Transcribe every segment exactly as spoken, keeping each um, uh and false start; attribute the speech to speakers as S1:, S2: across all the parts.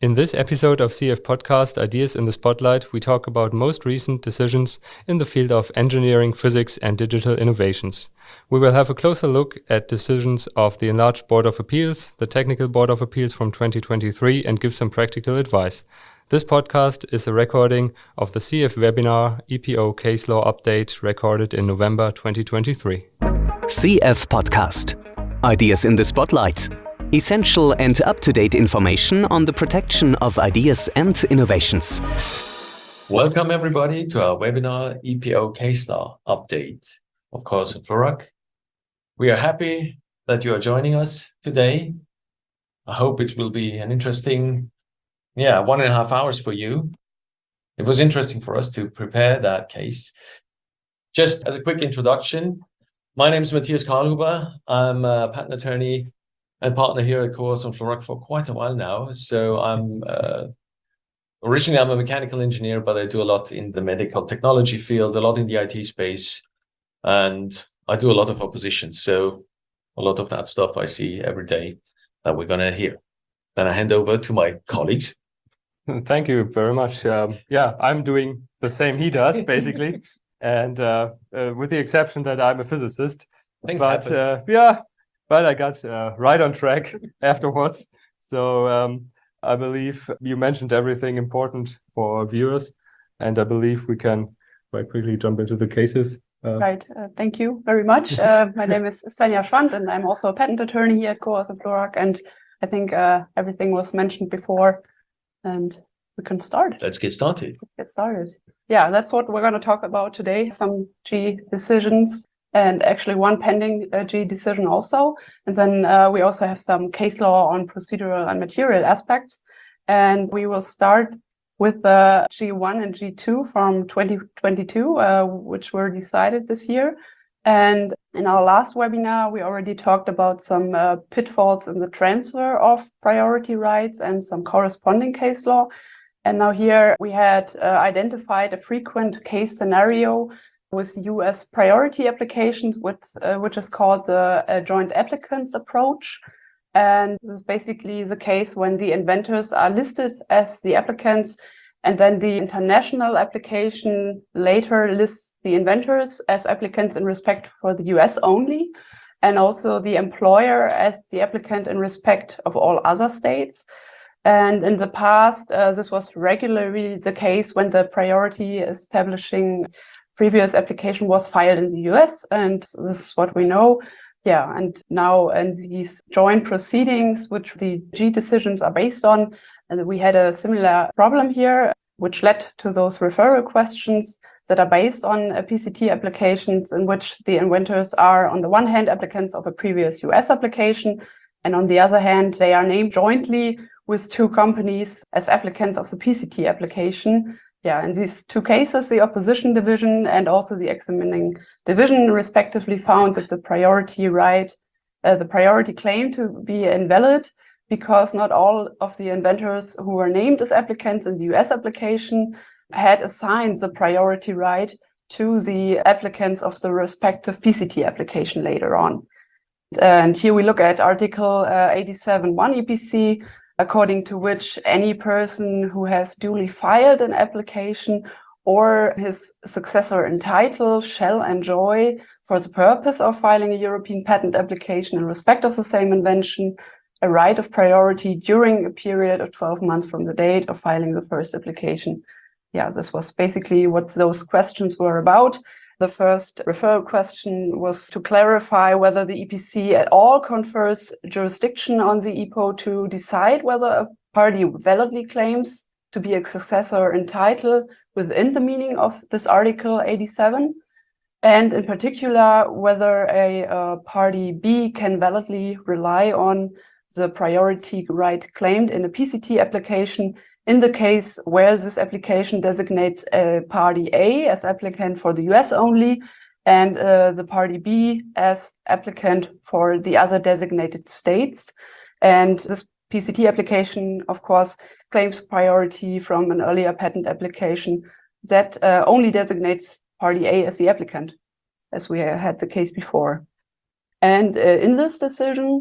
S1: In this episode of C F Podcast Ideas in the Spotlight, we talk about most recent decisions in the field of engineering, physics, and digital innovations. We will have a closer look at decisions of the Enlarged Board of Appeals, the Technical Board of Appeals from twenty twenty-three, and give some practical advice. This podcast is a recording of the C F webinar E P O Case Law Update recorded in November twenty twenty-three.
S2: C F Podcast. Ideas in the Spotlight. Essential and up-to-date information on the protection of ideas and innovations.
S3: Welcome everybody to our webinar E P O Case Law Update of Course of Floraq. We are happy that you are joining us today. I hope it will be an interesting, yeah, one and a half hours for you. It was interesting for us to prepare that case. Just as a quick introduction, my name is Matthias Karlhuber. I'm a patent attorney and partner here at Course of Floraq for quite a while now. So I'm uh, originally I'm a mechanical engineer, but I do a lot in the medical technology field, a lot in the I T space, and I do a lot of oppositions. So a lot of that stuff I see every day that we're gonna hear. Then I hand over to my colleagues.
S1: Thank you very much. Um, yeah, I'm doing the same he does, basically, and uh, uh, with the exception that I'm a physicist.
S3: Things
S1: but
S3: happen.
S1: Uh, yeah. But I got uh, right on track afterwards. So um, I believe you mentioned everything important for our viewers, and I believe we can quite quickly jump into the cases.
S4: Uh, right. Uh, thank you very much. Uh, my name is Svenja Schwand, and I'm also a patent attorney here at Course of Floraq. And I think uh, everything was mentioned before, and we can start.
S3: Let's get started.
S4: Let's get started. Yeah, that's what we're going to talk about today. Some G decisions. And actually one pending uh, G decision also. And then uh, we also have some case law on procedural and material aspects. And we will start with the G one and G two from twenty twenty-two, uh, which were decided this year. And in our last webinar, we already talked about some uh, pitfalls in the transfer of priority rights and some corresponding case law. And now here we had uh, identified a frequent case scenario with U S priority applications, with, uh, which is called the uh, joint applicants approach. And this is basically the case when the inventors are listed as the applicants, and then the international application later lists the inventors as applicants in respect for the U S only, and also the employer as the applicant in respect of all other states. And in the past, uh, this was regularly the case when the priority establishing previous application was filed in the U S, and this is what we know. Yeah, and now in these joint proceedings, which the G decisions are based on, and we had a similar problem here, which led to those referral questions that are based on uh, P C T applications, in which the inventors are, on the one hand, applicants of a previous U S application, and on the other hand, they are named jointly with two companies as applicants of the P C T application. Yeah, in these two cases, the opposition division and also the examining division respectively found that the priority right, uh, the priority claim to be invalid because not all of the inventors who were named as applicants in the U S application had assigned the priority right to the applicants of the respective P C T application later on. And here we look at Article uh, eighty-seven one E P C, according to which any person who has duly filed an application or his successor in title shall enjoy, for the purpose of filing a European patent application in respect of the same invention, a right of priority during a period of twelve months from the date of filing the first application. Yeah, this was basically what those questions were about. The first referral question was to clarify whether the E P C at all confers jurisdiction on the E P O to decide whether a party validly claims to be a successor in title within the meaning of this Article eighty-seven, and in particular whether a uh, party B can validly rely on the priority right claimed in a P C T application in the case where this application designates a party A as applicant for the U S only, and uh, the party B as applicant for the other designated states. And this P C T application, of course, claims priority from an earlier patent application that uh, only designates party A as the applicant, as we had the case before. And uh, in this decision,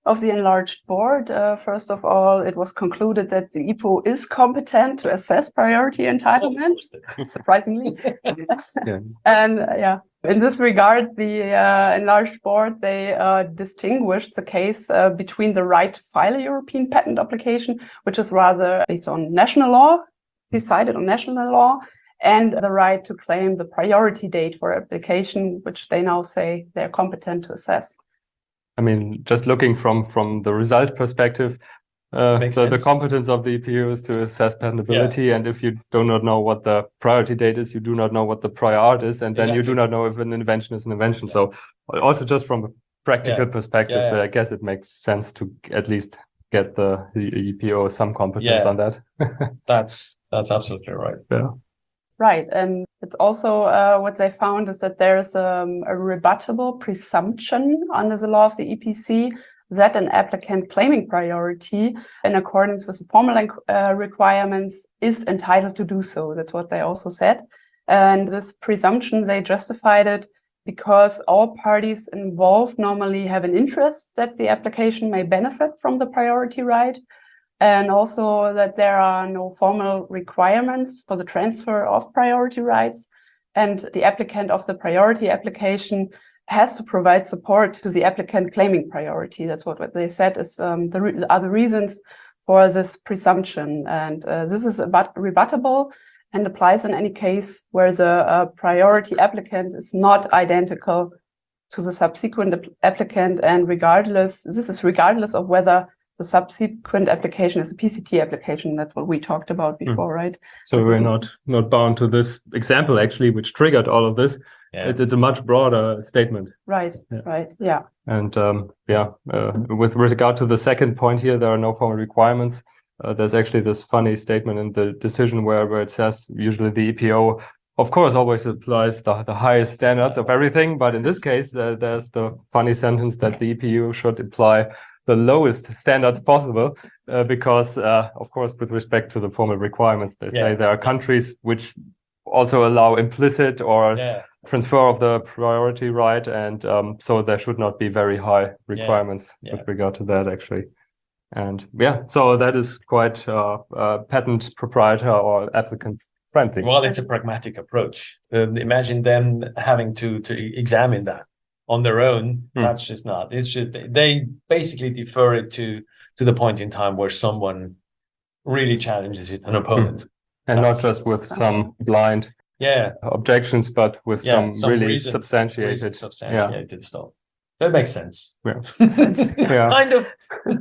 S4: of the enlarged board. Uh, first of all, it was concluded that the I P O is competent to assess priority entitlement, surprisingly.
S1: Yeah.
S4: And uh, yeah, in this regard, the uh, enlarged board, they uh, distinguished the case uh, between the right to file a European patent application, which is rather based on national law, decided on national law, and the right to claim the priority date for application, which they now say they're competent to assess.
S1: I mean, just looking from from the result perspective, uh, the, the competence of the E P O is to assess patentability, yeah. And if you do not know what the priority date is, you do not know what the prior art is, and then exactly. You do not know if an invention is an invention. Yeah. So also just from a practical yeah. perspective, yeah, yeah. I guess it makes sense to at least get the, the E P O some competence yeah. on that.
S3: that's that's absolutely right.
S1: Yeah.
S4: Right, and it's also uh, what they found is that there's um, a rebuttable presumption under the law of the E P C that an applicant claiming priority in accordance with the formal uh, requirements is entitled to do so. That's what they also said. And this presumption, they justified it because all parties involved normally have an interest that the application may benefit from the priority right. And also that there are no formal requirements for the transfer of priority rights. And the applicant of the priority application has to provide support to the applicant claiming priority. That's what, what they said is um, the, re- the other reasons for this presumption. And uh, this is about rebuttable and applies in any case where the uh, priority applicant is not identical to the subsequent ap- applicant. And regardless, this is regardless of whether the subsequent application is a P C T application. That's what we talked about before, mm. right?
S1: So this we're not not bound to this example, actually, which triggered all of this. Yeah. It, it's a much broader statement.
S4: Right, yeah. right, yeah.
S1: And um, yeah, uh, with regard to the second point here, there are no formal requirements. Uh, there's actually this funny statement in the decision where, where it says usually the E P O, of course, always applies the, the highest standards of everything. But in this case, uh, there's the funny sentence that the E P O should apply the lowest standards possible, uh, because, uh, of course, with respect to the formal requirements, they say yeah. there are countries which also allow implicit or yeah. transfer of the priority right, and um, so there should not be very high requirements yeah. Yeah. with regard to that, actually. And yeah, so that is quite uh, uh, patent proprietor or applicant friendly.
S3: Well, it's a pragmatic approach. Uh, imagine them having to to examine that on their own. Mm. That's just not. It's just they basically defer it to to the point in time where someone really challenges it, an opponent, mm.
S1: and that's, not just with some blind
S3: yeah
S1: objections, but with yeah, some, some really reason, substantiated
S3: reason substantiated yeah. stuff. That makes sense.
S1: Yeah,
S3: yeah. kind of.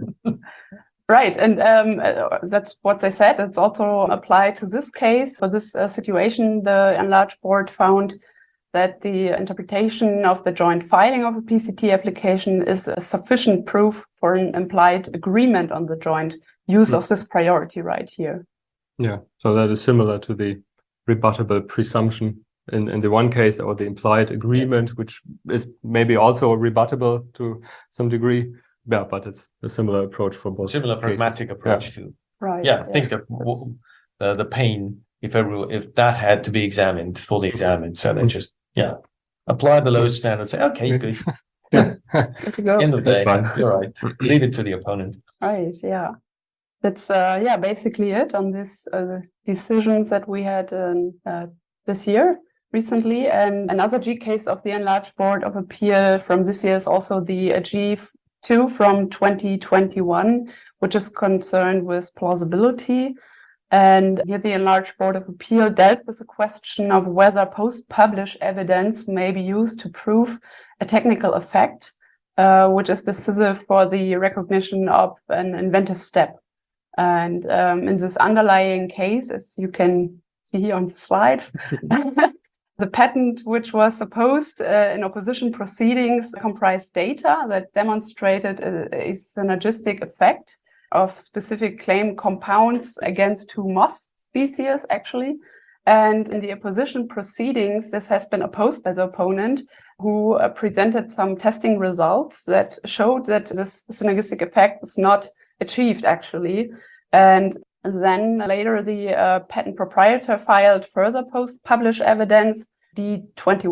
S4: Right, and um, uh, that's what they said. It's also applied to this case. For this uh, situation, the enlarged board found that the interpretation of the joint filing of a P C T application is a sufficient proof for an implied agreement on the joint use mm. of this priority right here.
S1: Yeah, so that is similar to the rebuttable presumption in, in the one case, or the implied agreement, which is maybe also rebuttable to some degree. Yeah, but it's a similar approach for both.
S3: Similar
S1: cases.
S3: pragmatic approach yeah. to
S4: right.
S3: Yeah, yeah. think of w- the the pain if every, if that had to be examined, fully examined. So they just yeah apply the lowest standard. Say okay, good.
S1: yeah.
S4: go.
S3: End of the day, you're right. Leave it to the opponent.
S4: Right. Yeah. That's uh, yeah basically it on these uh, decisions that we had um, uh, this year recently. And another G case of the enlarged board of appeal from this year is also the uh, G two from twenty twenty-one, which is concerned with plausibility. And here the enlarged board of appeal dealt with the question of whether post-published evidence may be used to prove a technical effect, uh, which is decisive for the recognition of an inventive step. And um, in this underlying case, as you can see here on the slide, the patent which was opposed uh, in opposition proceedings comprised data that demonstrated a, a synergistic effect of specific claim compounds against two moss species, actually. And in the opposition proceedings, this has been opposed by the opponent, who uh, presented some testing results that showed that this synergistic effect is not achieved, actually. And then later, the uh, patent proprietor filed further post-published evidence, D twenty-one,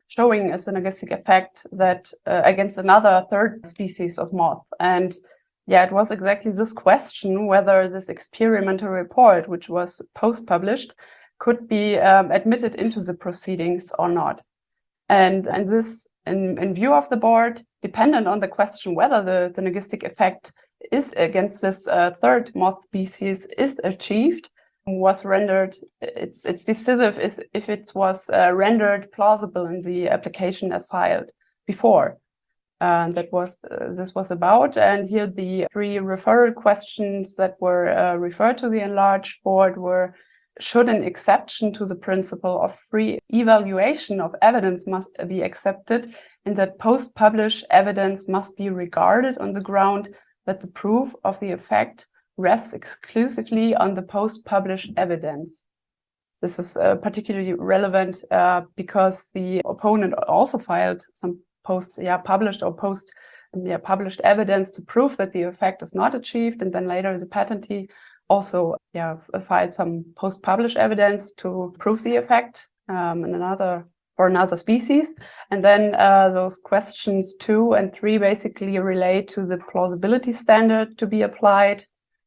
S4: showing a synergistic effect that uh, against another third species of moth. And yeah, it was exactly this question whether this experimental report, which was post-published, could be um, admitted into the proceedings or not. And, and this, in, in view of the board, dependent on the question whether the synergistic effect is against this uh, third moth species is achieved, was rendered, it's, it's decisive is if it was uh, rendered plausible in the application as filed before. And that was uh, this was about. And here the three referral questions that were uh, referred to the enlarged board were: should an exception to the principle of free evaluation of evidence must be accepted, in that post-published evidence must be regarded on the ground that the proof of the effect rests exclusively on the post-published evidence. This is uh, particularly relevant uh, because the opponent also filed some post yeah, published or post yeah, published evidence to prove that the effect is not achieved, and then later the patentee also yeah, filed some post-published evidence to prove the effect um, in another for another species. And then uh, those questions two and three basically relate to the plausibility standard to be applied,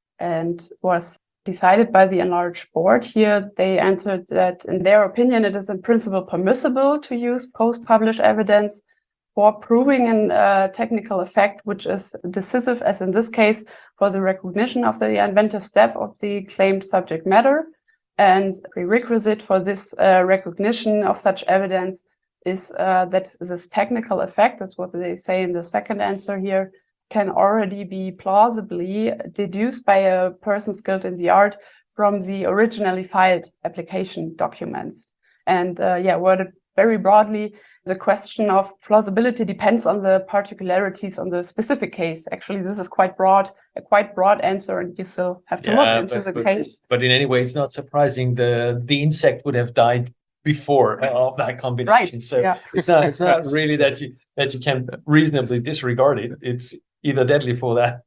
S4: and was decided by the enlarged board. Here they answered that in their opinion it is in principle permissible to use post-published evidence for proving a uh, technical effect which is decisive, as in this case, for the recognition of the inventive step of the claimed subject matter. And prerequisite for this uh, recognition of such evidence is uh, that this technical effect, that's what they say in the second answer here, can already be plausibly deduced by a person skilled in the art from the originally filed application documents. And uh, yeah, worded very broadly, the question of plausibility depends on the particularities on the specific case. Actually, this is quite broad, a quite broad answer, and you still have to yeah, look into
S3: but,
S4: the
S3: but,
S4: case.
S3: But in any way, it's not surprising the the insect would have died before of that combination.
S4: Right.
S3: So
S4: yeah.
S3: it's not it's not really that you that you can reasonably disregard it. It's either deadly for that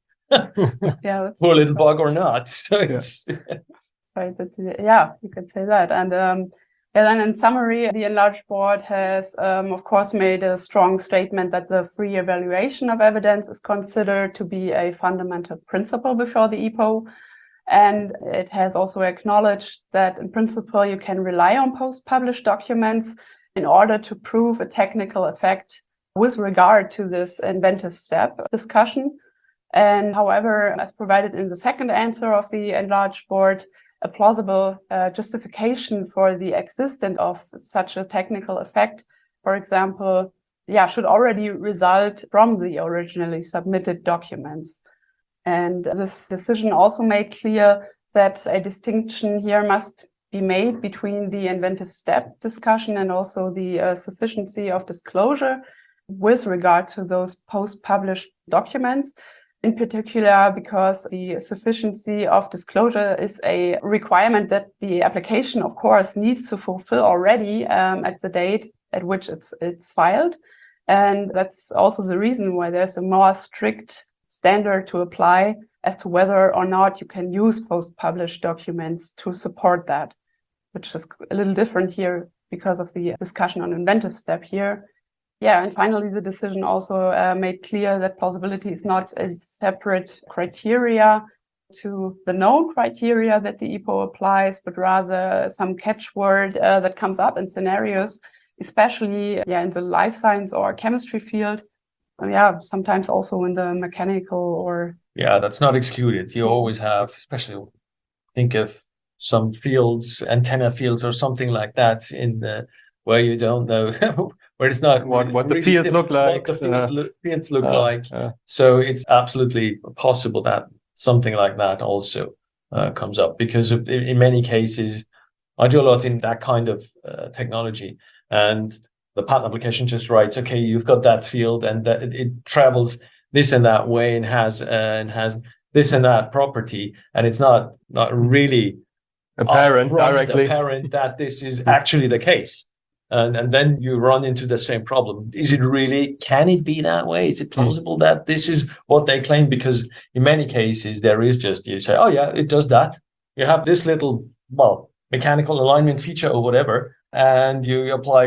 S4: yeah, that's
S3: poor little bug or not. So it's
S4: right. That's, yeah, you could say that. And um, And then in summary, the enlarged board has, um, of course, made a strong statement that the free evaluation of evidence is considered to be a fundamental principle before the E P O. And it has also acknowledged that in principle, you can rely on post-published documents in order to prove a technical effect with regard to this inventive step discussion. And however, as provided in the second answer of the enlarged board, a plausible uh, justification for the existence of such a technical effect, for example, yeah, should already result from the originally submitted documents. And this decision also made clear that a distinction here must be made between the inventive step discussion and also the uh, sufficiency of disclosure with regard to those post-published documents. In particular, because the sufficiency of disclosure is a requirement that the application, of course, needs to fulfill already um, at the date at which it's it's filed. And that's also the reason why there's a more strict standard to apply as to whether or not you can use post-published documents to support that, which is a little different here because of the discussion on inventive step here. Yeah, and finally, the decision also uh, made clear that plausibility is not a separate criteria to the known criteria that the E P O applies, but rather some catchword uh, that comes up in scenarios, especially yeah, in the life science or chemistry field. Yeah, sometimes also in the mechanical or...
S3: Yeah, that's not excluded. You always have, especially think of some fields, antenna fields or something like that in the where you don't know where it's not
S1: what what
S3: really
S1: the field look like,
S3: what the field
S1: uh,
S3: lo- fields look
S1: uh,
S3: like.
S1: uh.
S3: So it's absolutely possible that something like that also uh, comes up, because of, in, in many cases, I do a lot in that kind of uh, technology, and the patent application just writes, okay, you've got that field, and that it, it travels this and that way, and has uh, and has this and that property, and it's not not really
S1: apparent directly
S3: apparent that this is actually the case. And and then you run into the same problem. Is it really, can it be that way? Is it plausible mm. that this is what they claim? Because in many cases, there is just, you say, oh yeah, it does that. You have this little, well, mechanical alignment feature or whatever, and you apply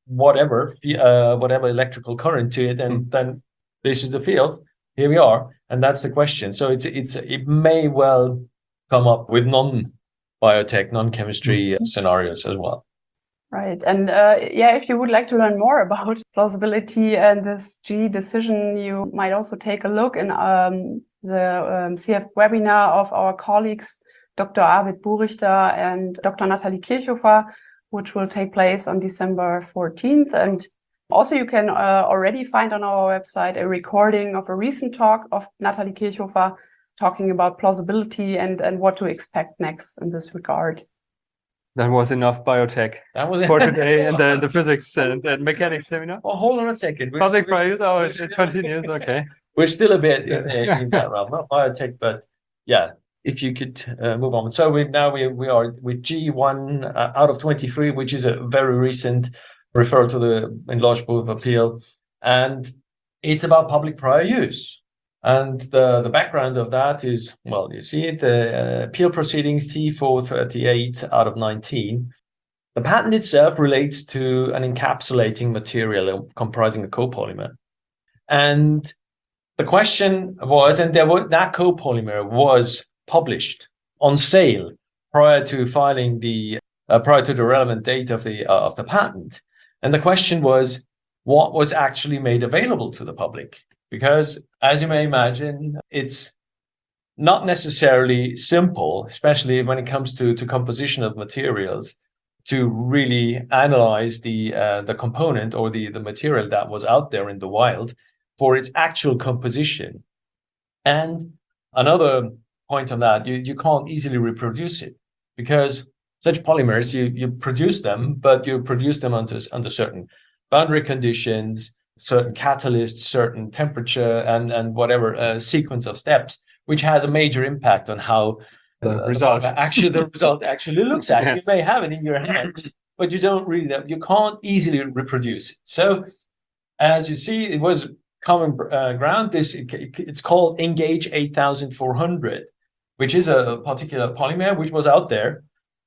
S3: whatever, uh, whatever electrical current to it, and mm. then this is the field. Here we are, and that's the question. So it's it's it may well come up with non-biotech, non-chemistry mm. scenarios as well.
S4: Right, and uh, yeah, if you would like to learn more about plausibility and this G decision, you might also take a look in um, the um, C F webinar of our colleagues, Doctor Arvid Burichter and Doctor Nathalie Kirchhofer, which will take place on December fourteenth. And also you can uh, already find on our website a recording of a recent talk of Nathalie Kirchhofer talking about plausibility and, and what to expect next in this regard.
S1: That was enough biotech
S3: that was
S1: for today in the, the physics and, and mechanics seminar.
S3: Oh, hold on a second. We're
S1: Public prize, oh, it, it continues, okay.
S3: We're still a bit in, in that realm, not biotech, but yeah, if you could uh, move on. So we now we, we are with G one uh, out of twenty-three, which is a very recent referral to the Enlarged Board of Appeal. And it's about public prior use. And the, the background of that is, well, you see it, the uh, appeal proceedings T four thirty-eight out of nineteen. The patent itself relates to an encapsulating material comprising a copolymer. And the question was, and there was, that copolymer was published on sale prior to filing the, uh, prior to the relevant date of the, uh, of the patent. And the question was, what was actually made available to the public? Because, as you may imagine, it's not necessarily simple, especially when it comes to, to composition of materials, to really analyze the uh, the component or the, the material that was out there in the wild for its actual composition. And another point on that, you, you can't easily reproduce it, because such polymers, you, you produce them, but you produce them under, under certain boundary conditions, certain catalysts, certain temperature, and, and whatever uh, sequence of steps, which has a major impact on how
S1: the uh, results
S3: actually the result actually looks like. Yes. You may have it in your hand, but you don't really, you can't easily reproduce it. So, as you see, it was common uh, ground. This it, it's called Engage eight thousand four hundred, which is a particular polymer which was out there.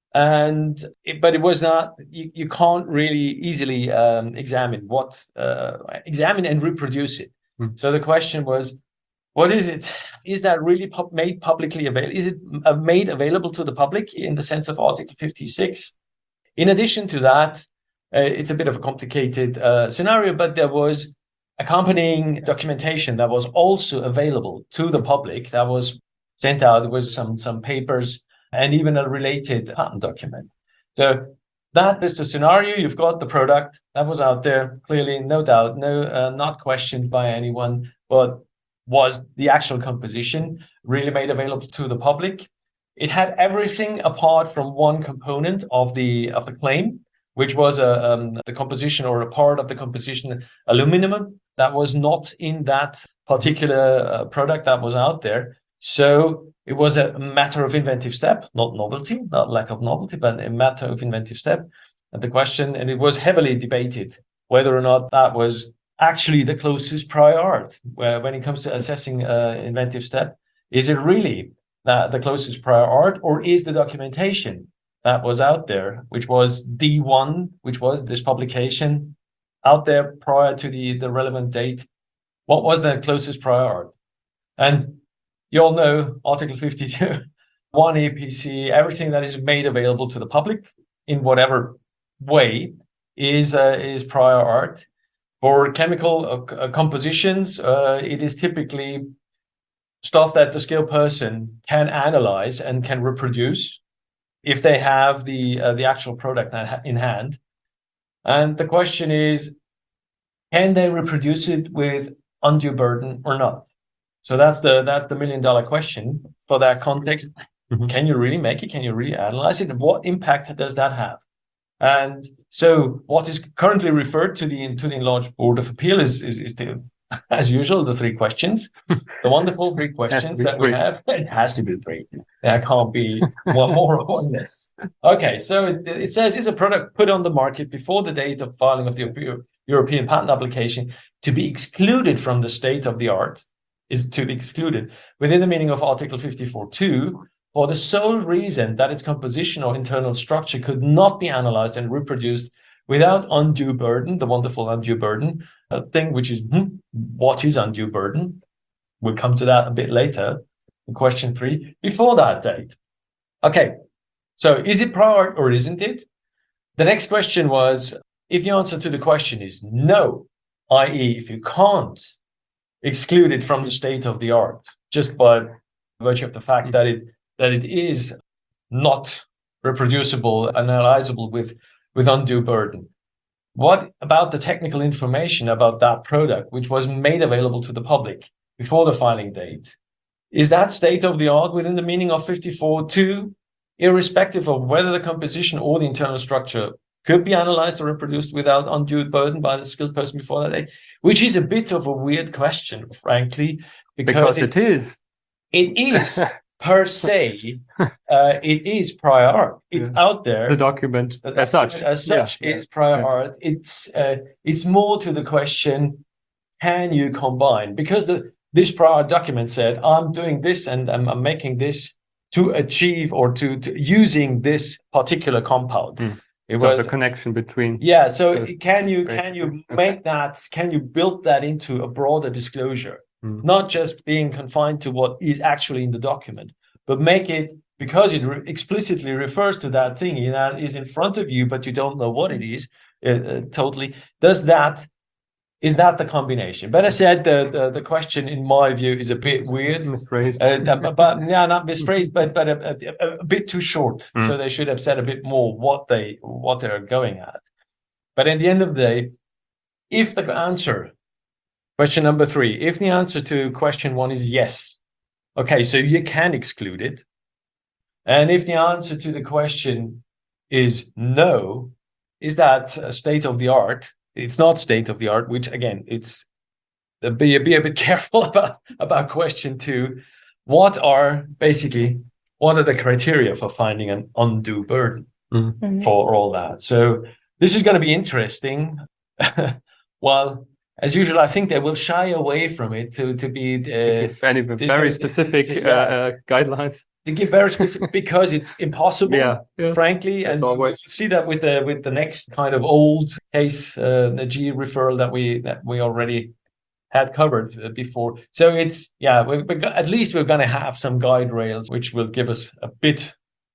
S3: And it, but it was not, you, you can't really easily um, examine what, uh, examine and reproduce it. Mm. So the question was, what is it? Is that really pub made publicly available? Is it uh, made available to the public in the sense of Article fifty-six? In addition to that, uh, it's a bit of a complicated uh, scenario, but there was accompanying documentation that was also available to the public that was sent out. There was some, some papers and even a related patent document. So that is the scenario. You've got the product that was out there, clearly, no doubt, no, uh, not questioned by anyone, but was the actual composition really made available to the public? It had everything apart from one component of the of the claim, which was a um, the composition or a part of the composition, aluminum, that was not in that particular uh, product that was out there. So it was a matter of inventive step, not novelty, not lack of novelty, but a matter of inventive step. And the question, and it was heavily debated whether or not that was actually the closest prior art. Where when it comes to assessing uh, inventive step, is it really that the closest prior art, or is the documentation that was out there, which was D one, which was this publication out there prior to the, the relevant date, what was the closest prior art? And you all know Article fifty-two, one A P C, everything that is made available to the public in whatever way is uh, is prior art. For chemical uh, compositions, uh, it is typically stuff that the skilled person can analyze and can reproduce if they have the uh, the actual product in hand. And the question is, can they reproduce it with undue burden or not? So that's the that's the million dollar question for that context. Mm-hmm. Can you really make it? Can you really analyze it? And what impact does that have? And so what is currently referred to the to the Enlarged Board of Appeal is is, is the, as usual, the three questions, the wonderful three questions that we have. It has to be three. There can't be one more or one less. Okay, so it, it says, is a product put on the market before the date of filing of the European patent application to be excluded from the state of the art, is to be excluded within the meaning of Article fifty-four two, for the sole reason that its composition or internal structure could not be analyzed and reproduced without undue burden, the wonderful undue burden uh, thing, which is hmm, what is undue burden? We'll come to that a bit later in question three, before that date. Okay, so is it prior art or isn't it? The next question was, if the answer to the question is no, that is if you can't exclude it from the state of the art, just by virtue of the fact that it that it is not reproducible, analyzable with, with undue burden. What about the technical information about that product, which was made available to the public before the filing date? Is that state of the art within the meaning of fifty-four two, irrespective of whether the composition or the internal structure could be analyzed or reproduced without undue burden by the skilled person before that date? Which is a bit of a weird question, frankly, because,
S1: because it, it is.
S3: It is per se, uh, it is prior art. It's yeah. out there.
S1: The document
S3: the
S1: as
S3: document
S1: such.
S3: As such, yeah. it's prior yeah. art. It's uh, it's more to the question, can you combine? Because the this prior document said, I'm doing this and I'm, I'm making this to achieve or to, to using this particular compound.
S1: Mm.
S3: It
S1: so
S3: was
S1: the connection between.
S3: Yeah. So can you basically. can you make that? Can you build that into a broader disclosure? Mm. Not just being confined to what is actually in the document, but make it, because it re- explicitly refers to that thing, you know, is in front of you, but you don't know what it is. Uh, uh, totally. Does that? Is that the combination? But I said the, the, the question, in my view, is a bit weird.
S1: Misphrased.
S3: Uh, but yeah, not misphrased, but but a, a, a bit too short. Mm. So they should have said a bit more what they what they're going at. But at the end of the day, if the answer, question number three, if the answer to question one is yes, okay, so you can exclude it. And if the answer to the question is no, is that a state of the art? It's not state of the art, which again, it's be, be a bit careful about, about question two. What are basically, what are the criteria for finding an undue burden mm-hmm. for all that? So this is going to be interesting. Well, as usual, I think they will shy away from it to, to be uh,
S1: if any very specific to, to, yeah, uh, uh, guidelines.
S3: To give very specific, because it's impossible, yeah, yes, frankly, and
S1: always.
S3: You see that with the with the next kind of old case, uh, the G referral that we that we already had covered before. So it's yeah, we, we at least we're going to have some guide rails which will give us a bit,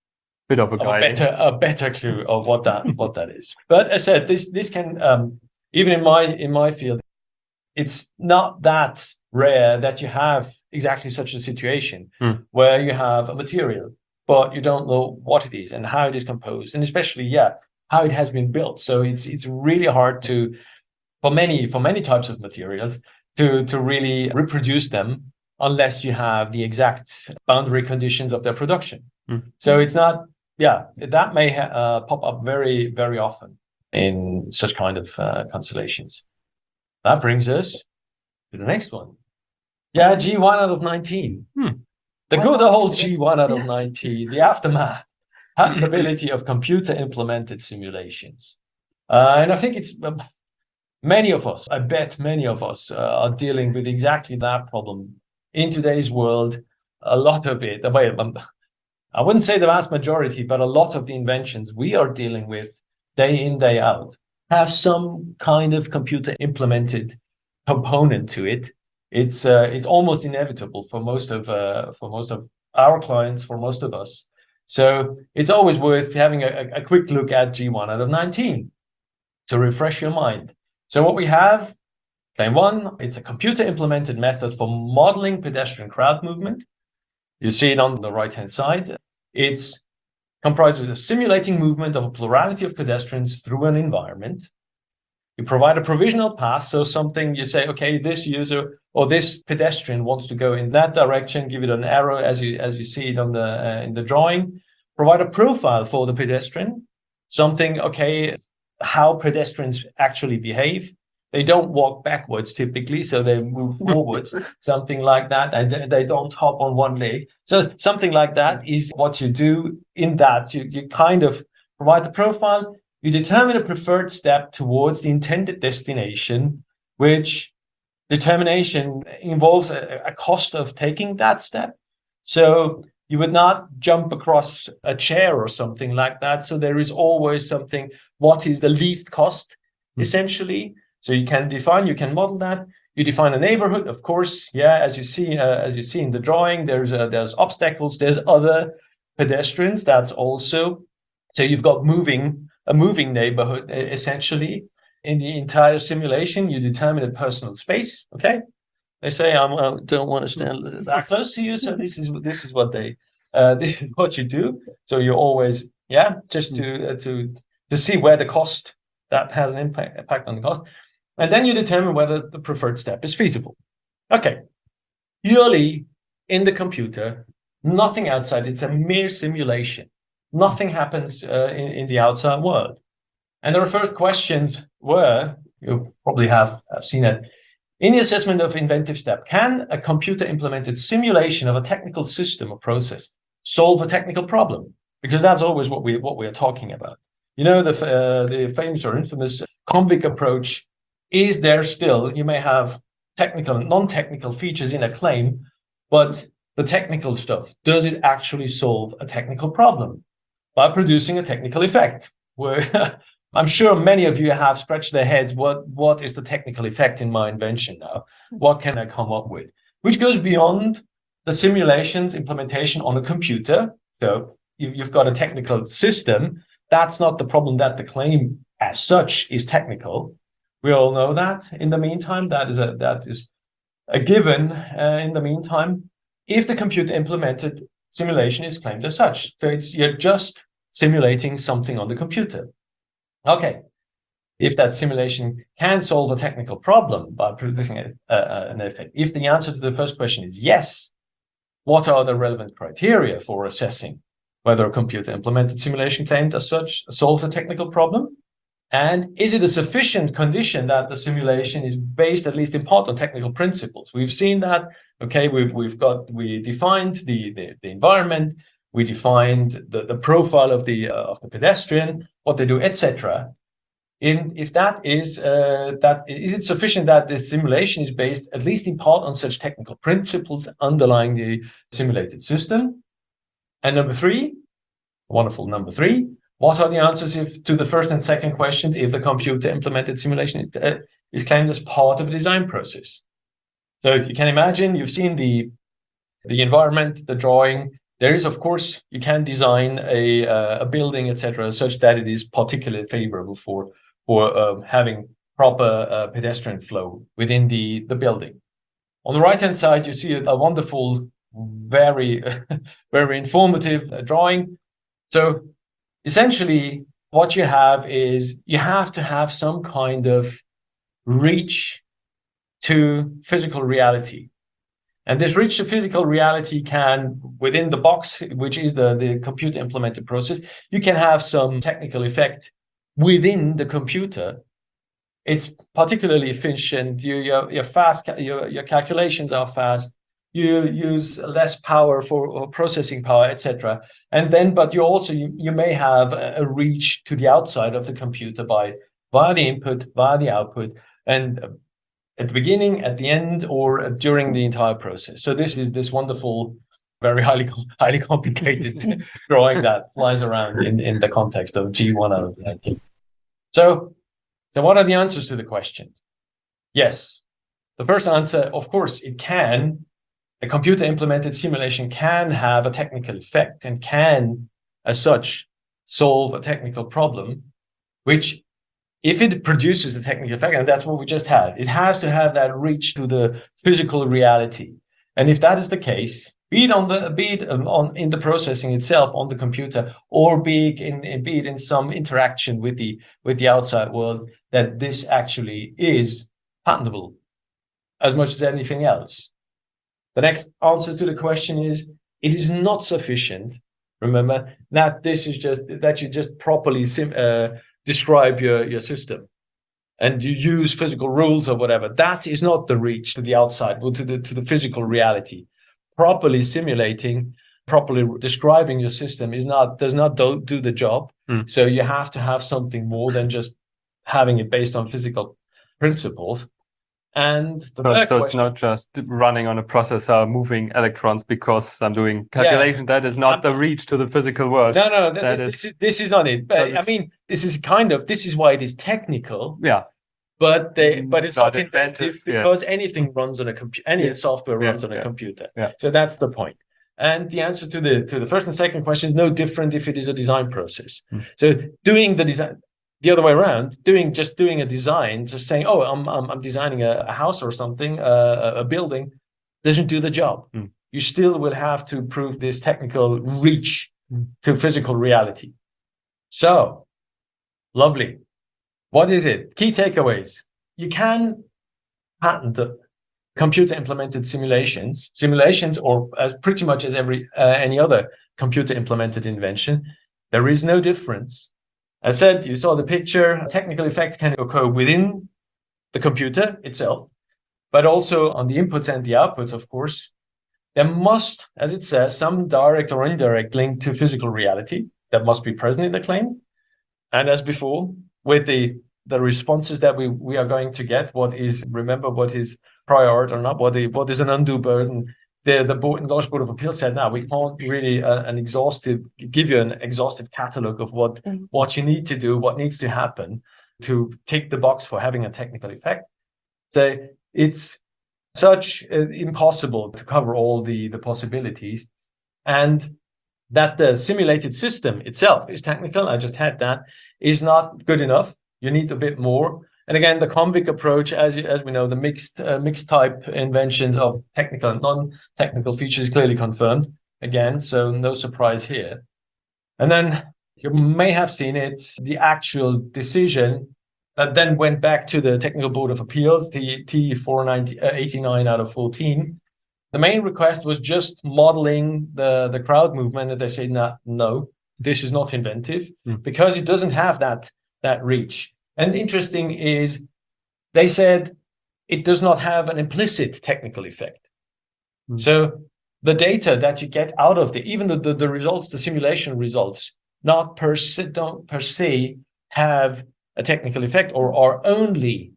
S1: bit of a,
S3: of a better a better clue of what that what that is. But as I said, this this can um, even in my in my field, it's not that rare that you have exactly such a situation mm. where you have a material, but you don't know what it is and how it is composed, and especially, yeah, how it has been built. So it's it's really hard to, for many for many types of materials, to to really reproduce them unless you have the exact boundary conditions of their production. Mm. So it's not, yeah, that may ha- uh, pop up very very often in such kind of uh, constellations. That brings us to the next one. Yeah, G one out of nineteen. Hmm. The good old G one out of yes. nineteen, the aftermath, patentability of computer-implemented simulations. Uh, and I think it's uh, many of us, I bet many of us uh, are dealing with exactly that problem in today's world. A lot of it, um, I wouldn't say the vast majority, but a lot of the inventions we are dealing with day in, day out have some kind of computer-implemented component to it. It's uh, it's almost inevitable for most of uh, for most of our clients, for most of us. So it's always worth having a, a quick look at G one out of nineteen to refresh your mind. So what we have, claim one, it's a computer implemented method for modeling pedestrian crowd movement. You see it on the right-hand side. It comprises a simulating movement of a plurality of pedestrians through an environment. You provide a provisional path, so something you say, okay, this user or this pedestrian wants to go in that direction, give it an arrow as you as you see it on the uh, in the drawing. Provide a profile for the pedestrian, something, okay, how pedestrians actually behave. They don't walk backwards typically, so they move forwards, something like that, and they don't hop on one leg. So something like that is what you do in that. You, you kind of provide the profile. You determine a preferred step towards the intended destination, which determination involves a, a cost of taking that step. So you would not jump across a chair or something like that. So there is always something, what is the least cost, mm. essentially. So you can define, you can model that. You define a neighborhood, of course. Yeah, as you see, uh, as you see in the drawing, there's uh, there's obstacles, there's other pedestrians. That's also, so you've got moving a moving neighborhood essentially. In the entire simulation, you determine a personal space. Okay, they say I'm, I don't want to stand that close to you, so this is this is what they uh, this is what you do. So you always yeah, just to uh, to to see where the cost that has an impact impact on the cost. And then you determine whether the preferred step is feasible. Okay, purely in the computer, nothing outside, it's a mere simulation. Nothing happens uh, in, in the outside world. And the first questions were, you probably have seen it, in the assessment of inventive step, can a computer-implemented simulation of a technical system or process solve a technical problem? Because that's always what we what we are talking about. You know, the, uh, the famous or infamous convict approach is there still. You may have technical and non-technical features in a claim, but the technical stuff, does it actually solve a technical problem by producing a technical effect? Where I'm sure many of you have scratched their heads, what, what is the technical effect in my invention now? What can I come up with? Which goes beyond the simulations implementation on a computer. So you, you've got a technical system. That's not the problem that the claim as such is technical. We all know that. In the meantime, that is a that is a given. Uh, in the meantime, if the computer implemented simulation is claimed as such, so it's you're just simulating something on the computer. Okay, if that simulation can solve a technical problem by producing a, uh, an effect, if the answer to the first question is yes, what are the relevant criteria for assessing whether a computer implemented simulation claimed as such solves a technical problem? And is it a sufficient condition that the simulation is based, at least in part, on technical principles? We've seen that, okay, we've, we've got, we defined the, the, the environment, we defined the, the profile of the, uh, of the pedestrian, what they do, et cetera. In, if that is, uh, that, is it sufficient that the simulation is based, at least in part, on such technical principles underlying the simulated system? And number three, wonderful number three, what are the answers if, to the first and second questions if the computer implemented simulation uh, is claimed as part of a design process? So you can imagine, you've seen the, the environment, the drawing. There is, of course, you can design a, uh, a building, et cetera, such that it is particularly favorable for, for uh, having proper uh, pedestrian flow within the, the building. On the right-hand side, you see a, a wonderful, very, very informative uh, drawing. So essentially, what you have is you have to have some kind of reach to physical reality. And this reach to physical reality can, within the box, which is the, the computer implemented process, you can have some technical effect within the computer. It's particularly efficient. You, you're, you're fast, your, your calculations are fast. You use less power for processing power, et cetera. And then, but you also, you, you may have a, a reach to the outside of the computer by via the input, via the output, and at the beginning, at the end, or during the entire process. So this is this wonderful, very highly highly complicated drawing that flies around in, in the context of G one out of nineteen. So, so what are the answers to the questions? Yes. The first answer, of course, it can. A computer-implemented simulation can have a technical effect and can, as such, solve a technical problem, which, if it produces a technical effect, and that's what we just had, it has to have that reach to the physical reality. And if that is the case, be it on the be it on in the processing itself on the computer, or be it in be it in some interaction with the with the outside world, that this actually is patentable as much as anything else. The next answer to the question is, it is not sufficient, remember, that this is just, that you just properly sim, uh, describe your, your system and you use physical rules or whatever. That is not the reach to the outside, or to the, to the physical reality. Properly simulating, properly describing your system is not, does not do, do the job. Mm. So you have to have something more than just having it based on physical principles. And the
S1: So,
S3: third
S1: so it's
S3: question,
S1: not just running on a processor, moving electrons because I'm doing calculation.
S3: Yeah.
S1: That is not
S3: I'm-
S1: the reach to the physical world.
S3: no, no, th-
S1: That
S3: th-
S1: is-
S3: this is this is not it. But
S1: that
S3: I
S1: is-
S3: mean, this is kind of this is why it is technical.
S1: Yeah.
S3: But they,
S1: Mm,
S3: but it's
S1: not
S3: not inventive
S1: inventive, yes.
S3: because anything runs on a computer. Any
S1: Yeah.
S3: software
S1: Yeah,
S3: runs on a
S1: yeah,
S3: computer.
S1: yeah.
S3: So that's the point. And the answer to the to the first and second question is no different if it is a design process.
S1: Mm.
S3: So doing the design the other way around, doing just doing a design, just saying, oh, I'm I'm, I'm designing a, a house or something, uh, a building, doesn't do the job.
S1: Mm.
S3: You still will have to prove this technical reach
S1: Mm.
S3: to physical reality. So, lovely. What is it? Key takeaways. You can patent computer implemented simulations, simulations, or as pretty much as every uh, any other computer implemented invention. There is no difference. As said, you saw the picture. Technical effects can occur within the computer itself, but also on the inputs and the outputs, of course. There must, as it says, some direct or indirect link to physical reality that must be present in the claim. And as before, with the the responses that we we are going to get, what is, remember, what is prior art or not, what is, what is an undue burden. The the board, Enlarged Board of Appeal said, now we can't really uh, an exhaustive give you an exhaustive catalog of what
S4: Mm.
S3: what you need to do, what needs to happen to tick the box for having a technical effect. So it's such uh, impossible to cover all the the possibilities, and that the simulated system itself is technical, I just had that, is not good enough. You need a bit more. And again, the convict approach, as you, as we know, the mixed uh, mixed type inventions of technical and non-technical features clearly confirmed. Again, so no surprise here. And then you may have seen it, the actual decision that then went back to the Technical Board of Appeals, the T four eighty-nine out of fourteen. The main request was just modeling the, the crowd movement, and they say, no, no, this is not inventive
S1: Mm.
S3: because it doesn't have that, that reach. And interesting is they said it does not have an implicit technical effect.
S1: Mm.
S3: So the data that you get out of the, even the, the, the results, the simulation results, not per se, don't per se have a technical effect or are only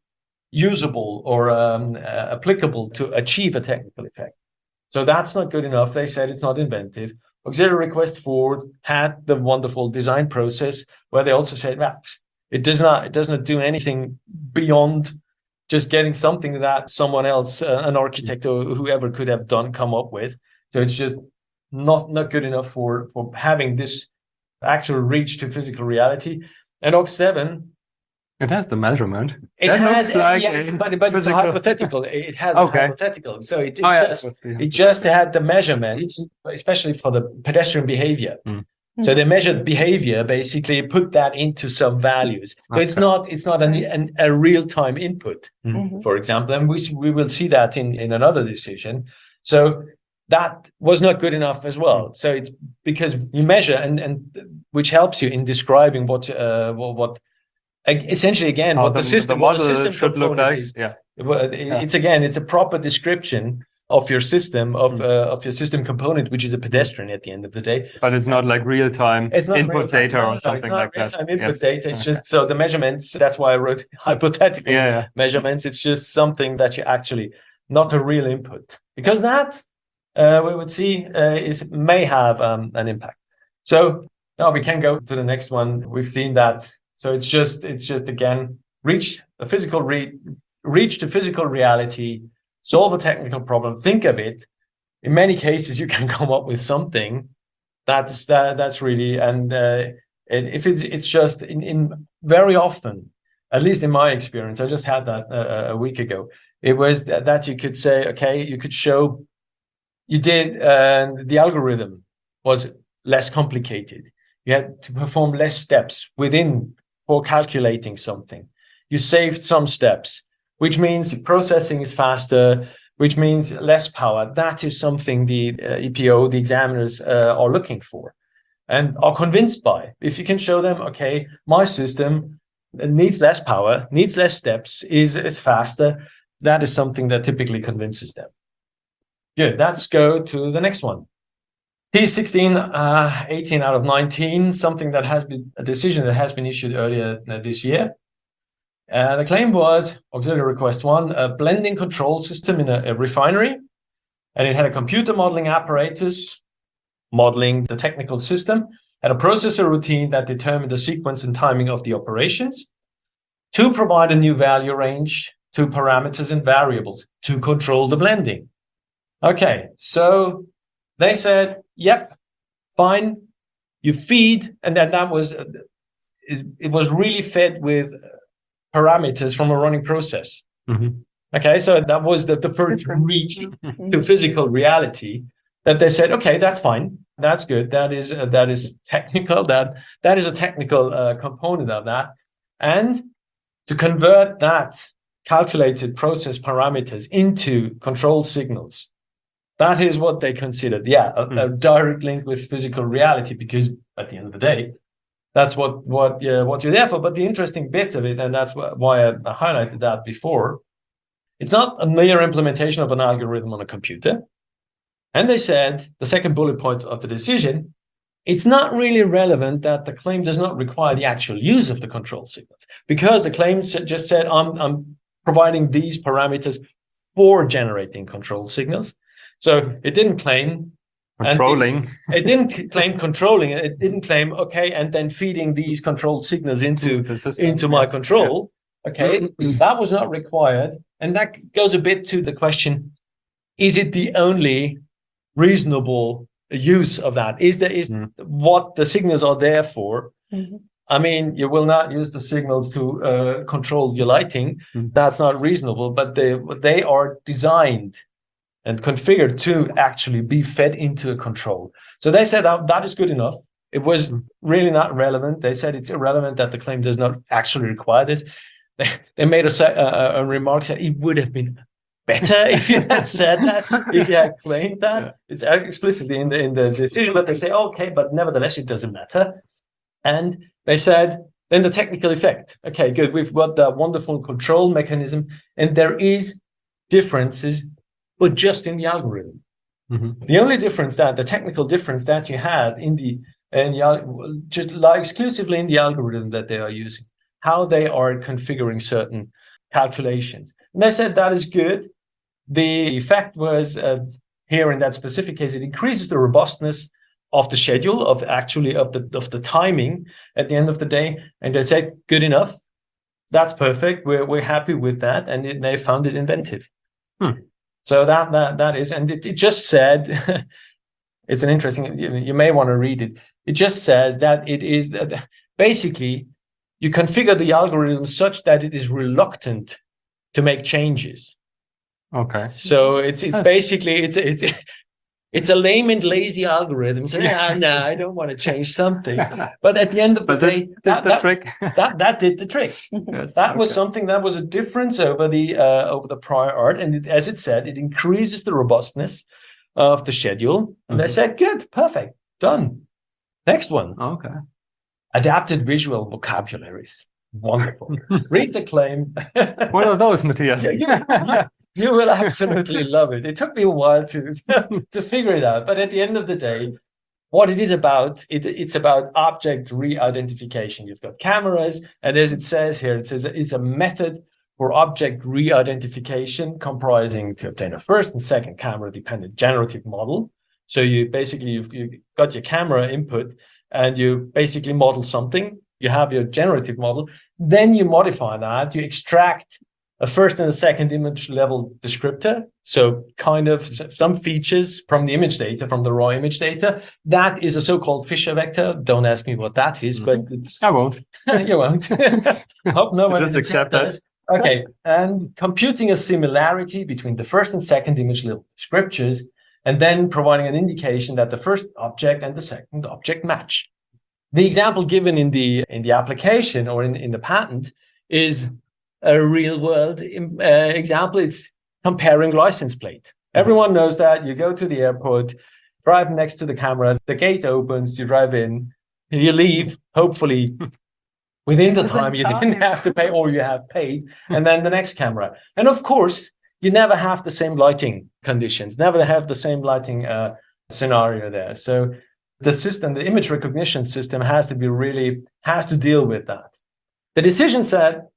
S3: usable or um, uh, applicable to achieve a technical effect. So that's not good enough. They said it's not inventive. Auxiliary Request Forward had the wonderful design process where they also said, well, it does not, it does not do anything beyond just getting something that someone else, uh, an architect or whoever could have done, come up with. So it's just not, not good enough for, for having this actual reach to physical reality. And O X seven,
S1: It has the measurement.
S3: it
S1: That
S3: has,
S1: looks like
S3: yeah,
S1: a
S3: but, but it's a
S1: physical-
S3: hypothetical. It has
S1: Okay.
S3: a hypothetical. So it, it,
S1: Oh, yeah,
S3: just,
S1: that was the-
S3: it just had the measurements, especially for the pedestrian behavior.
S1: Mm.
S3: So they measured behavior, basically put that into some values. So it's
S1: Okay.
S3: not it's not an, an, a real-time input,
S4: Mhm.
S3: for example, and we we will see that in, in another decision. So that was not good enough as well. So it's because you measure and and which helps you in describing what uh what, what essentially again
S1: How
S3: what the, system
S1: the
S3: what
S1: model
S3: the system
S1: should look
S3: component
S1: like.
S3: is.
S1: Yeah.
S3: Well, it- It's again, it's a proper description of your system, of
S1: Mm.
S3: uh, of your system component, which is a pedestrian at the end of the day.
S1: But it's not like real time
S3: It's not
S1: input
S3: real-time.
S1: data
S3: No, no,
S1: or
S3: it's
S1: something
S3: not
S1: like that.
S3: real-time input
S1: Yes.
S3: data. It's
S1: Okay.
S3: just so the measurements. That's why I wrote hypothetical
S1: Yeah, yeah.
S3: measurements. It's just something that you actually not a real input, because that uh, we would see uh, is may have um, an impact. So now we can go to the next one. We've seen that. So it's just it's just again reach a physical re- reach to physical reality, solve a technical problem. Think of it. In many cases, you can come up with something that's that that's really and uh, and if it's it's just in, in very often, at least in my experience, I just had that uh, a week ago. It was that, that you could say, okay, you could show you did uh, the algorithm was less complicated. You had to perform less steps within for calculating something. You saved some steps, which means processing is faster, which means less power. That is something the uh, E P O, the examiners uh, are looking for and are convinced by. If you can show them, okay, my system needs less power, needs less steps, is, is faster, that is something that typically convinces them. Good, let's go to the next one. T sixteen, uh, eighteen out of nineteen, something that has been, a decision that has been issued earlier uh, this year. Uh, the claim was auxiliary request one, a blending control system in a, a refinery, and it had a computer modeling apparatus modeling the technical system, and a processor routine that determined the sequence and timing of the operations to provide a new value range to parameters and variables to control the blending. Okay, so they said, yep, fine, you feed, and then that was, it, it was really fed with parameters from a running process.
S1: Mm-hmm.
S3: Okay, so that was the, the first reach to physical reality that they said, okay, that's fine, that's good, that is uh, that is technical, that that is a technical uh, component of that. And to convert that calculated process parameters into control signals, that is what they considered, yeah, a, mm. a direct link with physical reality, because at the end of the day, that's what what uh, what you're there for. But the interesting bit of it, and that's wh- why I, I highlighted that before, it's not a mere implementation of an algorithm on a computer. And they said, the second bullet point of the decision, it's not really relevant that the claim does not require the actual use of the control signals, because the claim just said, I'm, I'm providing these parameters for generating control signals. So it didn't claim
S1: controlling.
S3: It, it didn't claim controlling. It didn't claim, okay, and then feeding these control signals into, into my control. Yeah. Okay, that was not required. And that goes a bit to the question, is it the only reasonable use of that? Is there is mm. what the signals are there for? Mm-hmm. I mean, you will not use the signals to uh, control your lighting. Mm. That's not reasonable, but they they are designed and configured to actually be fed into a control. So they said that, that is good enough. It was mm. really not relevant. They said it's irrelevant that the claim does not actually require this. They, they made a, a, a remark that it would have been better if you had said that, if you had claimed that. Yeah. It's explicitly in the in the decision, but they say, okay, but nevertheless, it doesn't matter. And they said, then the technical effect. Okay, good. We've got the wonderful control mechanism, and there is differences, but just in the algorithm. Mm-hmm. The only difference that the technical difference that you had in the and the just like exclusively in the algorithm that they are using, how they are configuring certain calculations. And they said that is good. The effect was uh, here in that specific case, it increases the robustness of the schedule, of the, actually of the of the timing at the end of the day. And they said, good enough. That's perfect. We're we're happy with that. And it, they found it inventive. Hmm. So that that that is, and it, it just said, it's an interesting, you, you may want to read it. It just says that it is that basically you configure the algorithm such that it is reluctant to make changes.
S1: Okay.
S3: So it's it's basically it's it's it's a lame and lazy algorithm. So yeah, no, I don't want to change something. But at the end of the
S1: but
S3: day,
S1: did
S3: that,
S1: the
S3: that,
S1: trick.
S3: that that did the trick.
S1: Yes,
S3: that
S1: okay.
S3: was something that was a difference over the uh, over the prior art, and it, as it said, it increases the robustness of the schedule. And mm-hmm. they said, good, perfect, done. Next one.
S1: Okay.
S3: Adapted visual vocabularies. Wonderful. Read the claim.
S1: What are those, Matthias?
S3: yeah, yeah, you will absolutely love it. It took me a while to to figure it out, but at the end of the day, what it is about, it, it's about object re-identification. You've got cameras, and as it says here, it says it's a method for object re-identification comprising to obtain a first and second camera-dependent generative model. So you basically you've, you've got your camera input, and you basically model something. You have your generative model, then you modify that, you extract a first and a second image level descriptor. So kind of some features from the image data, from the raw image data. That is a so-called Fisher vector. Don't ask me what that is, but it's...
S1: I won't.
S3: You won't. Hope no one
S1: just accept that.
S3: Okay, and computing a similarity between the first and second image level descriptors, and then providing an indication that the first object and the second object match. The example given in the in the application or in, in the patent is a real world uh, example. It's comparing license plate. Everyone knows that. You go to the airport, drive next to the camera, the gate opens, you drive in, you leave, hopefully within the time you didn't have to pay or you have paid, and then the next camera. And of course, you never have the same lighting conditions, never have the same lighting uh, scenario there. So the system, the image recognition system has to be really, has to deal with that. The decision said,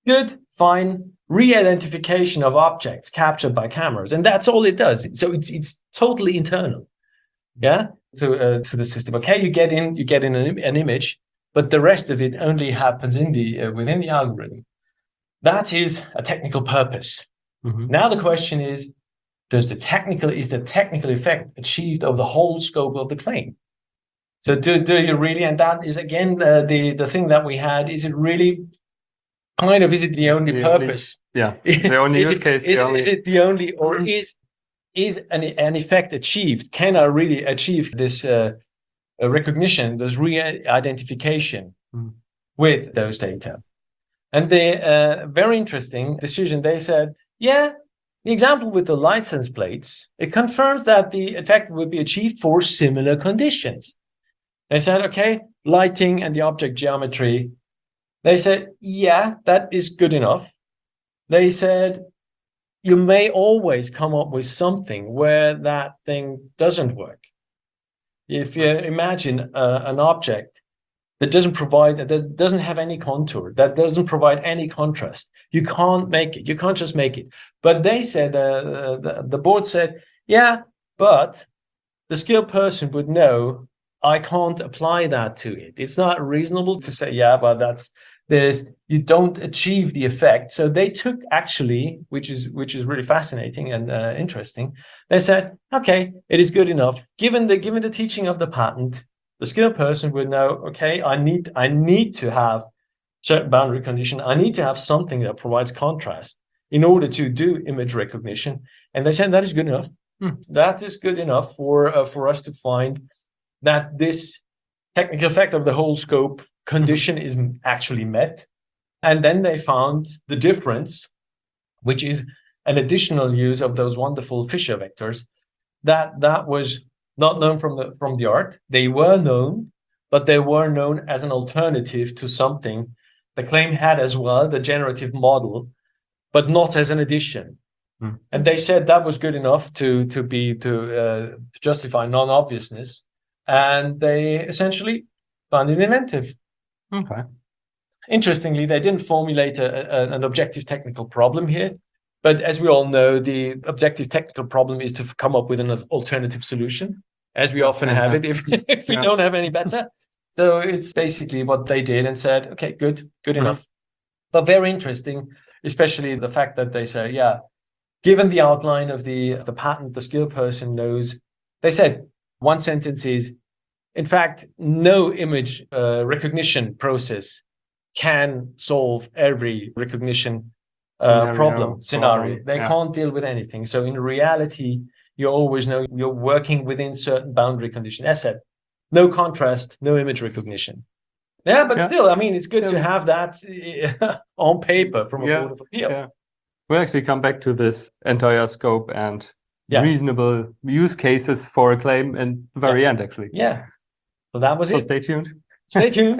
S3: good, fine re-identification of objects captured by cameras, and that's all it does. So it's it's totally internal, yeah, to uh, to the system. Okay, you get in, you get in an, an image, but the rest of it only happens in the uh, within the algorithm. That is a technical purpose. Mm-hmm. Now the question is, does the technical is the technical effect achieved over the whole scope of the claim? So do do you really? And that is again uh, the the thing that we had. Is it really? Kind of, is it the only the purpose?
S1: Only, yeah, the only use
S3: it,
S1: case.
S3: Is,
S1: the only...
S3: is it the only, or is is an, an effect achieved? Can I really achieve this uh, recognition, this re-identification mm. with those data? And the uh, very interesting decision, they said, yeah, the example with the license plates, it confirms that the effect would be achieved for similar conditions. They said, okay, lighting and the object geometry. They said, yeah, that is good enough. They said, you may always come up with something where that thing doesn't work. If you imagine uh, an object that doesn't provide, that doesn't have any contour, that doesn't provide any contrast, you can't make it. You can't just make it. But they said, uh, the, the board said, yeah, but the skilled person would know I can't apply that to it. It's not reasonable to say, yeah, but that's, there's, you don't achieve the effect. So they took actually, which is which is really fascinating and uh, interesting. They said, okay, it is good enough. Given the given the teaching of the patent, the skilled person would know, okay, I need I need to have certain boundary condition. I need to have something that provides contrast in order to do image recognition. And they said that is good enough. Hmm. That is good enough for uh, for us to find that this technical effect of the whole scope condition is actually met. And then they found the difference, which is an additional use of those wonderful Fisher vectors, that that was not known from the from the art. They were known, but they were known as an alternative to something the claim had as well, the generative model, but not as an addition. Mm. And they said that was good enough to to be to uh, justify non-obviousness, and they essentially found it inventive.
S1: Okay.
S3: Interestingly, they didn't formulate a, a, an objective technical problem here, but as we all know, the objective technical problem is to come up with an alternative solution, as we often have it if, if we yeah. don't have any better. So it's basically what they did and said, okay, good, good enough. Mm-hmm. But very interesting, especially the fact that they say, yeah, given the outline of the, of the patent, the skilled person knows, they said one sentence is, in fact, no image uh, recognition process can solve every recognition uh, scenario, problem, scenario. Problem. They yeah. can't deal with anything. So in reality, you always know you're working within certain boundary conditions. As said, no contrast, no image recognition. Yeah, but yeah. still, I mean, it's good yeah. to have that on paper from a
S1: yeah.
S3: Board of Appeal.
S1: Yeah. We'll actually come back to this entire scope and yeah. reasonable use cases for a claim in the very
S3: yeah.
S1: end, actually.
S3: Yeah. So that was
S1: so
S3: it.
S1: So stay tuned.
S3: Stay tuned.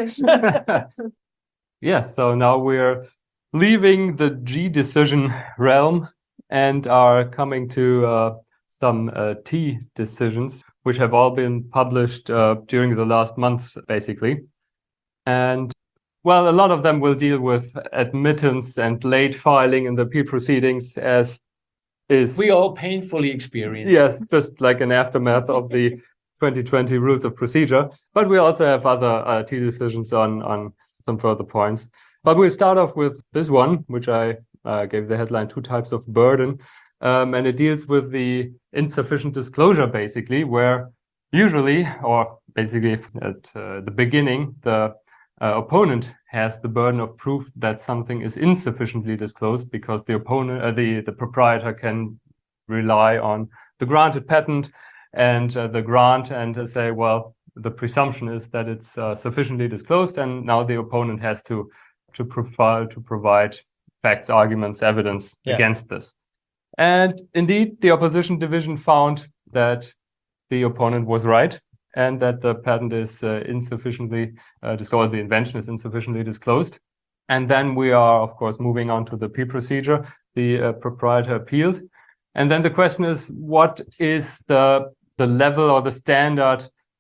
S1: Yes, so now we're leaving the G decision realm and are coming to uh, some uh, T decisions, which have all been published uh, during the last months, basically. And, well, a lot of them will deal with admittance and late filing in the appeal proceedings, as is...
S3: We all painfully experience.
S1: Yes, just like an aftermath of the twenty twenty rules of procedure. But we also have other uh, T decisions on, on some further points. But we'll start off with this one, which I uh, gave the headline Two Types of Burden. Um, and it deals with the insufficient disclosure, basically, where usually, or basically at uh, the beginning, the uh, opponent has the burden of proof that something is insufficiently disclosed, because the opponent, uh, the, the proprietor can rely on the granted patent and uh, the grant and uh, say, well, the presumption is that it's uh, sufficiently disclosed, and now the opponent has to to provide to provide facts, arguments, evidence yeah. against this. And indeed, the opposition division found that the opponent was right, and that the patent is uh, insufficiently uh, disclosed, the invention is insufficiently disclosed. And then we are, of course, moving on to the appeal procedure. The uh, proprietor appealed, and then the question is, what is the the level or the standard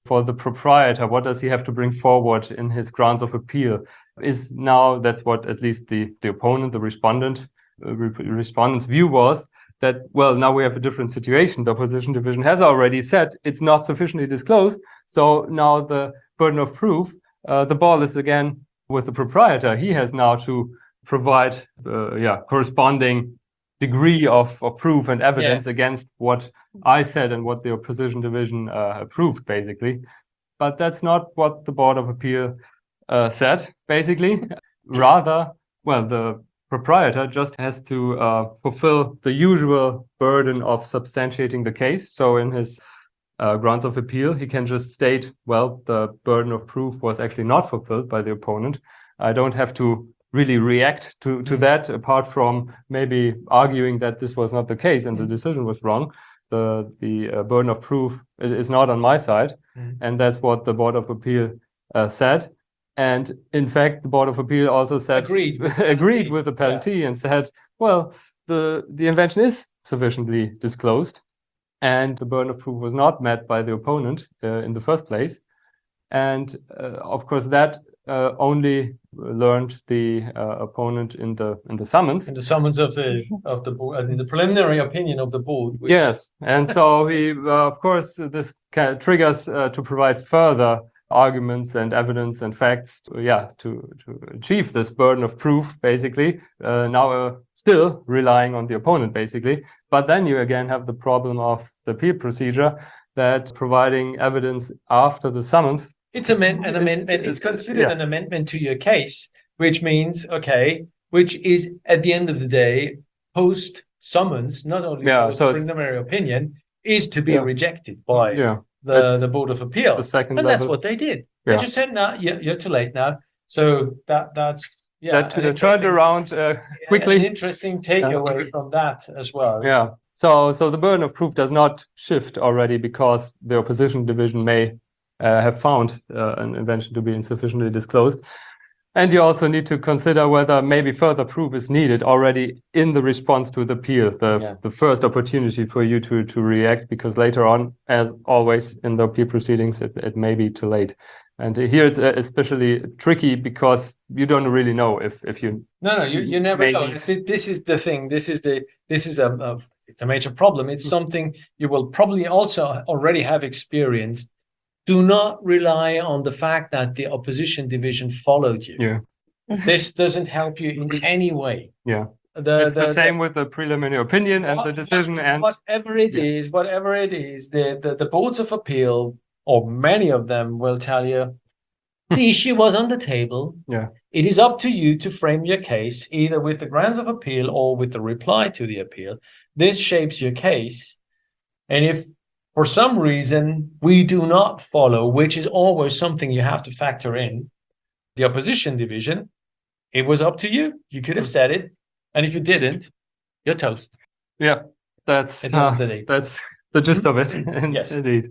S1: for the proprietor, what does he have to bring forward in his grounds of appeal? Is now, that's what at least the, the opponent, the respondent, uh, re- respondent's view was, that, well, now we have a different situation. The opposition division has already said it's not sufficiently disclosed. So now the burden of proof, uh, the ball is again with the proprietor. He has now to provide, uh, yeah, corresponding degree of, of proof and evidence yeah. against what I said and what the opposition division uh, approved, basically. But that's not what the Board of Appeal uh, said, basically. Rather, well, the proprietor just has to uh, fulfill the usual burden of substantiating the case. So in his uh, grounds of appeal, he can just state, well, the burden of proof was actually not fulfilled by the opponent. I don't have to really react to, to that, apart from maybe arguing that this was not the case and the decision was wrong. The, the uh, burden of proof is, is not on my side. Mm. And that's what the Board of Appeal uh, said. And in fact, the Board of Appeal also said
S3: agreed with,
S1: agreed with the penalty yeah. and said, well, the, the invention is sufficiently disclosed and the burden of proof was not met by the opponent uh, in the first place. And uh, of course, that uh, only learned the uh, opponent in the in the summons.
S3: In the summons of the of the board, in the preliminary opinion of the board.
S1: Which... Yes, and so he, uh, of course, this kind of triggers uh, to provide further arguments and evidence and facts, to, yeah, to to achieve this burden of proof, basically. Uh, now, uh, still relying on the opponent, basically. But then you again have the problem of the appeal procedure, that providing evidence after the summons.
S3: It's amend- an amendment. It's considered yeah. an amendment to your case, which means, okay, which is at the end of the day, post summons, not only
S1: yeah,
S3: post
S1: so
S3: preliminary opinion, is to be
S1: yeah.
S3: rejected by
S1: yeah.
S3: the, the Board of Appeal.
S1: The second
S3: and
S1: level.
S3: That's what they did.
S1: Yeah.
S3: They just said, no, you're, you're too late now. So that that's yeah.
S1: That uh, turned around uh, quickly.
S3: An interesting takeaway yeah. from that as well.
S1: Yeah. So so the burden of proof does not shift already because the opposition division may uh, have found uh, an invention to be insufficiently disclosed. And you also need to consider whether maybe further proof is needed already in the response to the appeal, the, yeah. the first opportunity for you to, to react, because later on, as always in the appeal proceedings, it, it may be too late. And here it's especially tricky because you don't really know if, if you...
S3: No, no, you, you never know. This is, this is the thing. This is the this is a, a it's a major problem. It's something you will probably also already have experienced. Do not rely on the fact that the opposition division followed you.
S1: Yeah.
S3: This doesn't help you in any way.
S1: Yeah.
S3: The,
S1: it's the, the same the, with the preliminary opinion and what, the decision and
S3: whatever it yeah. is, whatever it is, the, the, the boards of appeal, or many of them, will tell you the issue was on the table.
S1: Yeah.
S3: It is up to you to frame your case, either with the grounds of appeal or with the reply to the appeal. This shapes your case. And if for some reason we do not follow, which is always something you have to factor in, the opposition division, it was up to you. You could have said it. And if you didn't, you're toast.
S1: Yeah, that's uh, the that's the gist mm-hmm. of it.
S3: Yes.
S1: Indeed.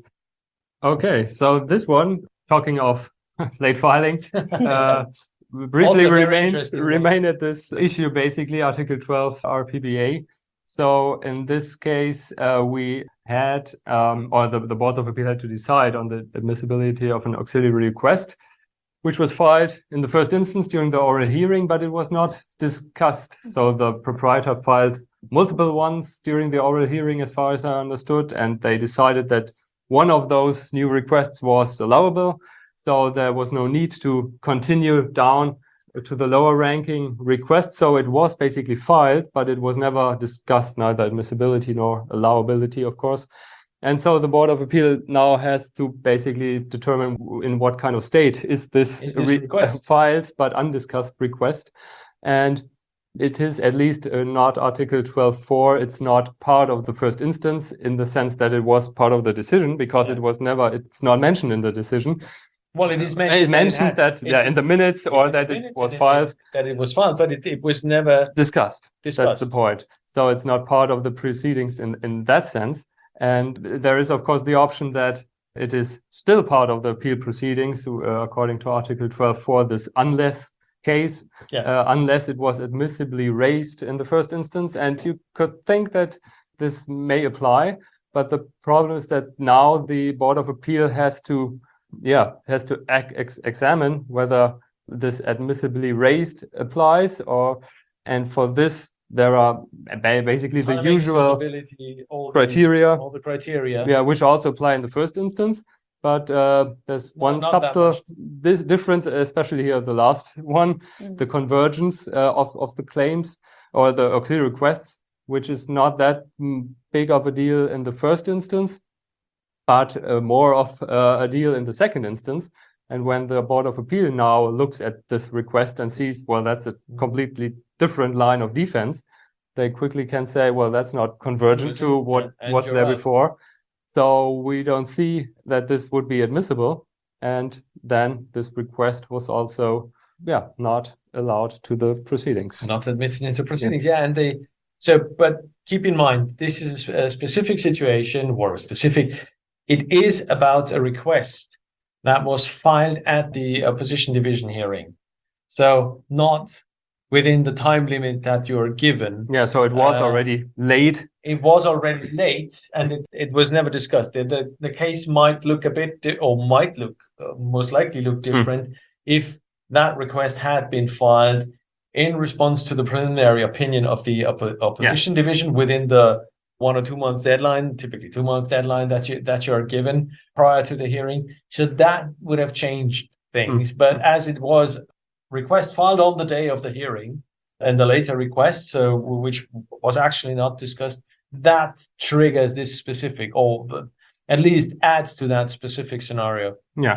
S1: Okay, so this one, talking of late filing, uh, briefly remain, remain at this issue, basically, Article twelve R P B A. So in this case, uh, we had, um, or the, the boards of appeal had to decide on the admissibility of an auxiliary request, which was filed in the first instance during the oral hearing, but it was not discussed. So the proprietor filed multiple ones during the oral hearing, as far as I understood, and they decided that one of those new requests was allowable. So there was no need to continue down to the lower ranking request. So it was basically filed, but it was never discussed, neither admissibility nor allowability, of course. And so the Board of Appeal now has to basically determine in what kind of state is this,
S3: is this
S1: re-
S3: request?
S1: filed but undiscussed request. And it is at least uh, not Article twelve four. It's not part of the first instance in the sense that it was part of the decision, because yeah. it was never, it's not mentioned in the decision.
S3: Well, it is mentioned,
S1: it mentioned that, it had, that yeah, in the minutes or that it was filed.
S3: It, that it was filed, but it, it was never
S1: discussed.
S3: discussed.
S1: That's the point. So it's not part of the proceedings in, in that sense. And there is, of course, the option that it is still part of the appeal proceedings, uh, according to Article twelve four, this unless case,
S3: yeah.
S1: uh, unless it was admissibly raised in the first instance. And you could think that this may apply. but the problem is that now the Board of Appeal has to, yeah, has to ex examine whether this admissibly raised applies, or, and for this there are basically the
S3: Timing,
S1: usual
S3: all
S1: criteria,
S3: the, all the criteria,
S1: yeah, which also apply in the first instance. But uh, there's
S3: No,
S1: one
S3: not
S1: subtle this difference, especially here, the last one,
S4: Mm.
S1: the convergence uh, of, of the claims or the auxiliary requests, which is not that mm, big of a deal in the first instance, but uh, more of uh, a deal in the second instance. And when the Board of Appeal now looks at this request and sees, well, that's a completely different line of defense, they quickly can say, well, that's not convergent to what
S3: and
S1: was
S3: you're
S1: there
S3: right.
S1: before. So we don't see that this would be admissible. And then this request was also, yeah, not allowed to the proceedings.
S3: not admitted into proceedings. Yeah. yeah, and they so, but keep in mind, this is a specific situation or a specific. It is about a request that was filed at the opposition division hearing, so not within the time limit that you're given.
S1: Yeah, so it was
S3: Uh,
S1: already late.
S3: It was already late, and it, it was never discussed. The, the the case might look a bit, di- or might look uh, most likely look different mm. if that request had been filed in response to the preliminary opinion of the op- opposition yeah. division within the one or two month deadline, typically two month deadline that you that you are given prior to the hearing. So that would have changed things. Mm. But as it was request filed on the day of the hearing and the later request, so which was actually not discussed, that triggers this specific, or at least adds to that specific scenario.
S1: Yeah.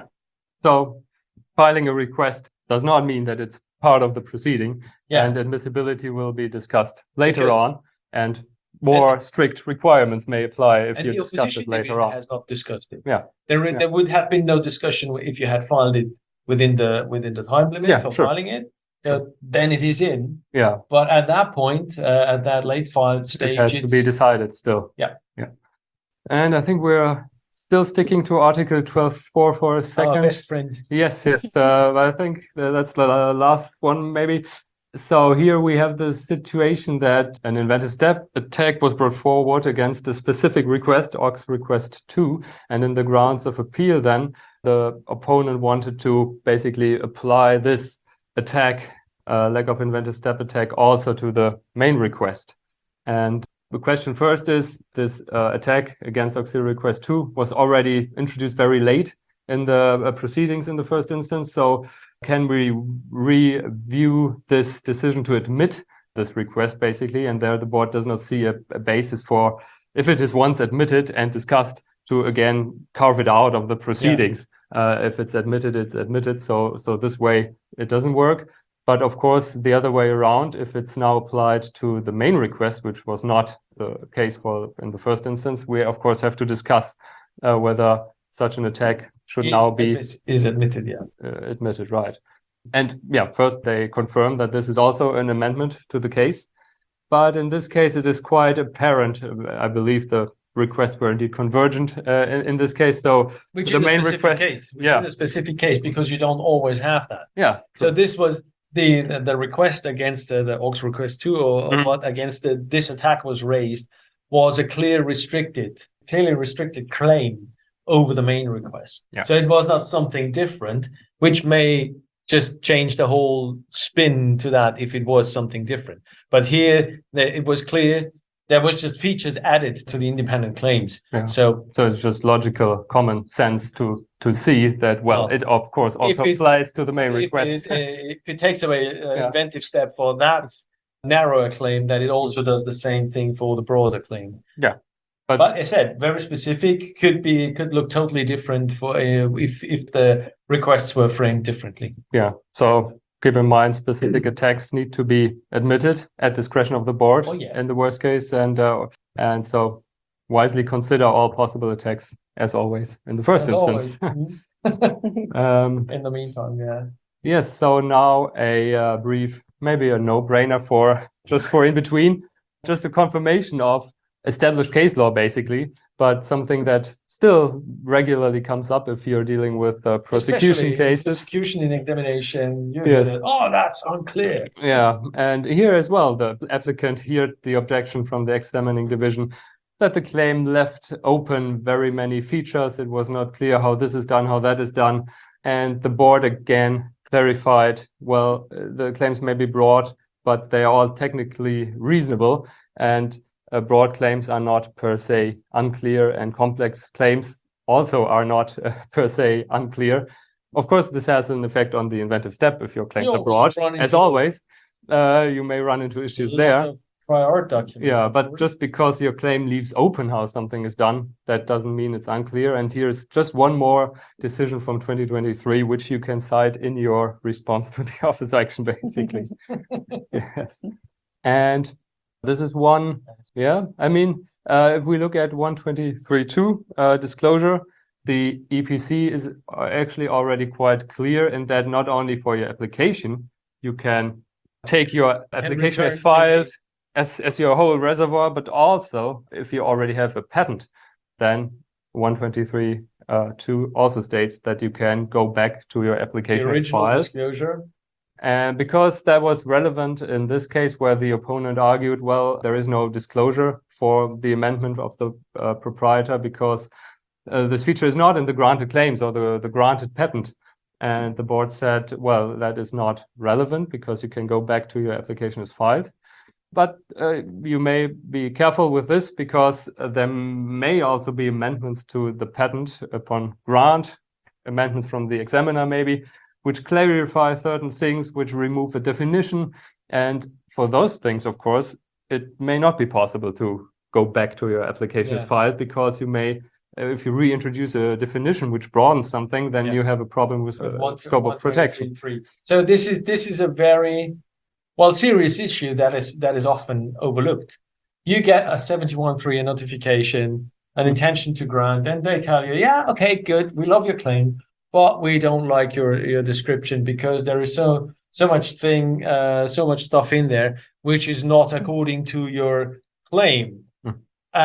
S1: So filing a request does not mean that it's part of the proceeding, yeah. and admissibility will be discussed later because, on, and more and, strict requirements may apply if you discuss it later on.
S3: Has not discussed it.
S1: Yeah.
S3: There,
S1: yeah.
S3: there would have been no discussion if you had filed it within the within the time limit yeah, for sure. filing it. So then it is in.
S1: Yeah.
S3: But at that point, uh, at that late filed stage,
S1: it has to be decided still.
S3: Yeah.
S1: Yeah. And I think we're still sticking to Article twelve point four for a second.
S3: Our best friend.
S1: Yes, yes. uh, I think that's the last one, maybe. So here we have the situation that an inventive step attack was brought forward against a specific request, O X request two, and in the grounds of appeal, then the opponent wanted to basically apply this attack, uh, lack of inventive step attack, also to the main request. And the question first is, this uh, attack against auxiliary request two was already introduced very late in the uh, proceedings in the first instance. So can we review this decision to admit this request, basically? And there the board does not see a, a basis for, if it is once admitted and discussed, to again carve it out of the proceedings. Yeah. Uh, if it's admitted, it's admitted. So, so this way it doesn't work. But of course, the other way around, if it's now applied to the main request, which was not the case for in the first instance, we of course have to discuss uh, whether such an attack should
S3: is,
S1: now be
S3: is admitted, yeah,
S1: uh, admitted, right? And yeah, first they confirm that this is also an amendment to the case, but in this case it is quite apparent. I believe the requests were indeed convergent uh, in, in this case. So
S3: which
S1: the
S3: is
S1: main
S3: a specific
S1: request,
S3: case, which
S1: yeah,
S3: is a specific case because you don't always have that.
S1: Yeah.
S3: So this was the the request against uh, the O X request two, or,
S1: mm-hmm.
S3: or what against the, this attack was raised, was a clear restricted, clearly restricted claim over the main request.
S1: Yeah.
S3: So it was not something different, which may just change the whole spin to that if it was something different. But here it was clear there was just features added to the independent claims.
S1: Yeah.
S3: So
S1: so it's just logical common sense to to see that, well, well it of course also it, applies to the main
S3: if
S1: request.
S3: It, if it takes away an
S1: yeah.
S3: inventive step for that narrower claim, that it also does the same thing for the broader claim.
S1: Yeah.
S3: But, but I said very specific, could be could look totally different for uh, if if the requests were framed differently.
S1: Yeah. So keep in mind, specific attacks need to be admitted at discretion of the board
S3: oh, yeah.
S1: in the worst case, and uh, and so wisely consider all possible attacks as always in the first
S3: as
S1: instance.
S3: um, in the meantime, yeah.
S1: Yes. So now a uh, brief, maybe a no-brainer for just for in between, just a confirmation of established case law, basically, but something that still regularly comes up if you're dealing with uh, prosecution
S3: Especially
S1: cases.
S3: Prosecution in examination, you
S1: yes.
S3: It, oh, that's unclear.
S1: Yeah, and here as well, the applicant heard the objection from the examining division, that the claim left open very many features. It was not clear how this is done, how that is done. And the board again clarified, well, the claims may be broad, but they are all technically reasonable. And uh, broad claims are not per se unclear, and complex claims also are not uh, per se unclear. Of course, this has an effect on the inventive step if your claims are broad. As always, uh, you may run into issues there.
S3: Prior art documents.
S1: Yeah, but just because your claim leaves open how something is done, that doesn't mean it's unclear. And here's just one more decision from twenty twenty-three, which you can cite in your response to the office action, basically. Yes. And this is one, yeah, I mean, uh, if we look at one twenty-three point two uh, disclosure, the E P C is actually already quite clear in that not only for your application, you can take your application as filed, As, as your whole reservoir, but also if you already have a patent, then one twenty-three point two uh, also states that you can go back to your application as filed.
S3: Disclosure.
S1: And because that was relevant in this case where the opponent argued, well, there is no disclosure for the amendment of the uh, proprietor because uh, this feature is not in the granted claims or the, the granted patent. And the board said, well, that is not relevant because you can go back to your application as filed. But uh, you may be careful with this because uh, there may also be amendments to the patent upon grant, amendments from the examiner maybe, which clarify certain things, which remove a definition. And for those things, of course, it may not be possible to go back to your application
S3: Yeah.
S1: as filed because you may, uh, if you reintroduce a definition which broadens something, then
S3: Yeah.
S1: you have a problem with,
S3: With
S1: uh,
S3: one-
S1: scope
S3: one
S1: of protection.
S3: twenty-three point three. So this is this is a very well serious issue that is that is often overlooked. You get a seventy-one point three notification, an intention to grant, and they tell you, yeah, okay, good, we love your claim, but we don't like your your description because there is so so much thing, uh, so much stuff in there which is not according to your claim.
S1: Mm.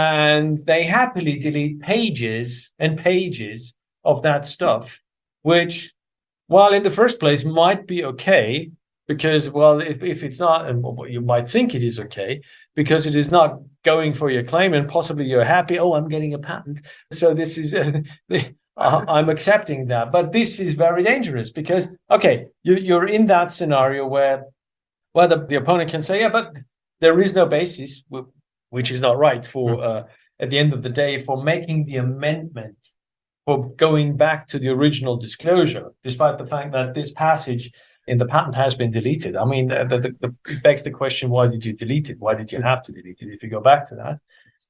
S3: And they happily delete pages and pages of that stuff, which, while in the first place might be okay, because, well, if, if it's not, and you might think it is okay, because it is not going for your claim and possibly you're happy, oh, I'm getting a patent. So this is, uh, uh, I'm accepting that. But this is very dangerous because, okay, you, you're in that scenario where, well, the, the opponent can say, yeah, but there is no basis, which is not right for, uh, at the end of the day, for making the amendment, for going back to the original disclosure, despite the fact that this passage in the patent has been deleted. I mean, the, the, the, it begs the question, why did you delete it? Why did you have to delete it if you go back to that?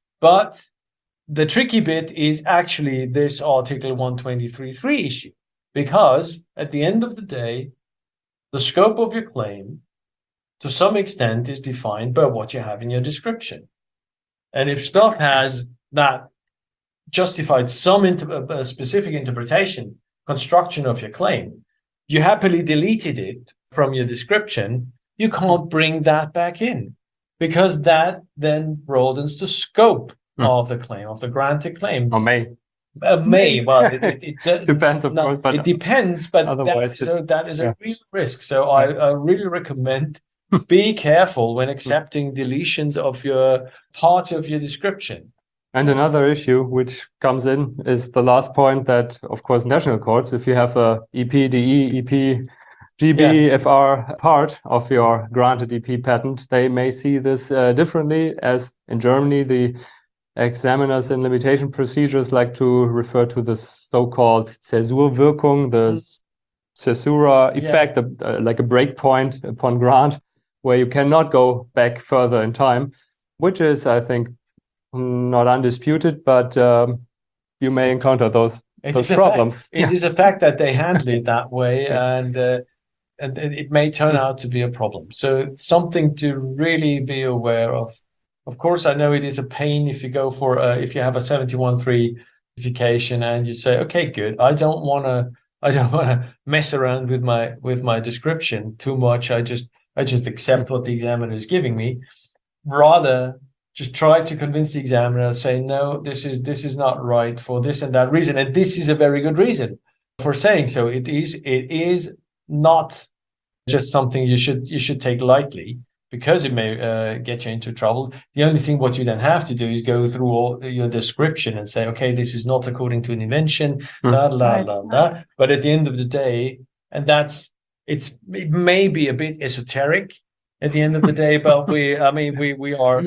S3: But the tricky bit is actually this Article one twenty-three point three issue, because at the end of the day, the scope of your claim, to some extent, is defined by what you have in your description. And if stuff has that justified some inter- a specific interpretation, construction of your claim, you happily deleted it from your description, you can't bring that back in because that then broadens the scope mm. of the claim, of the granted claim.
S1: Or may.
S3: Uh, may, well, it, it, it, it
S1: depends, of
S3: no,
S1: course. But
S3: it depends, but
S1: otherwise,
S3: that, so
S1: it,
S3: that is
S1: yeah.
S3: a real risk. So I, I really recommend be careful when accepting deletions of your part of your description.
S1: And another issue which comes in is the last point that, of course, national courts, if you have a E P D E, E P G B, yeah. F R part of your granted E P patent, they may see this uh, differently, as in Germany, the examiners in limitation procedures like to refer to the so-called Zäsurwirkung, the mm. caesura effect, yeah. a, uh, like a breakpoint upon grant, where you cannot go back further in time, which is, I think, not undisputed, but um, you may encounter those, those problems.
S3: It yeah. is a fact that they handle it that way, yeah. and, uh, and it may turn out to be a problem. So it's something to really be aware of. Of course, I know it is a pain if you go for, uh, if you have a seventy-one point three certification and you say, okay, good, I don't want to, I don't want to mess around with my with my description too much. I just I just accept what the examiner is giving me. Rather, just try to convince the examiner, say, no, this is this is not right for this and that reason. And this is a very good reason for saying so. It is it is not just something you should you should take lightly, because it may uh, get you into trouble. The only thing what you then have to do is go through all your description and say, okay, this is not according to an invention,
S1: Mm.
S3: la la
S4: Right.
S3: la la. But at the end of the day, and that's it's it may be a bit esoteric at the end of the day, but we I mean we we are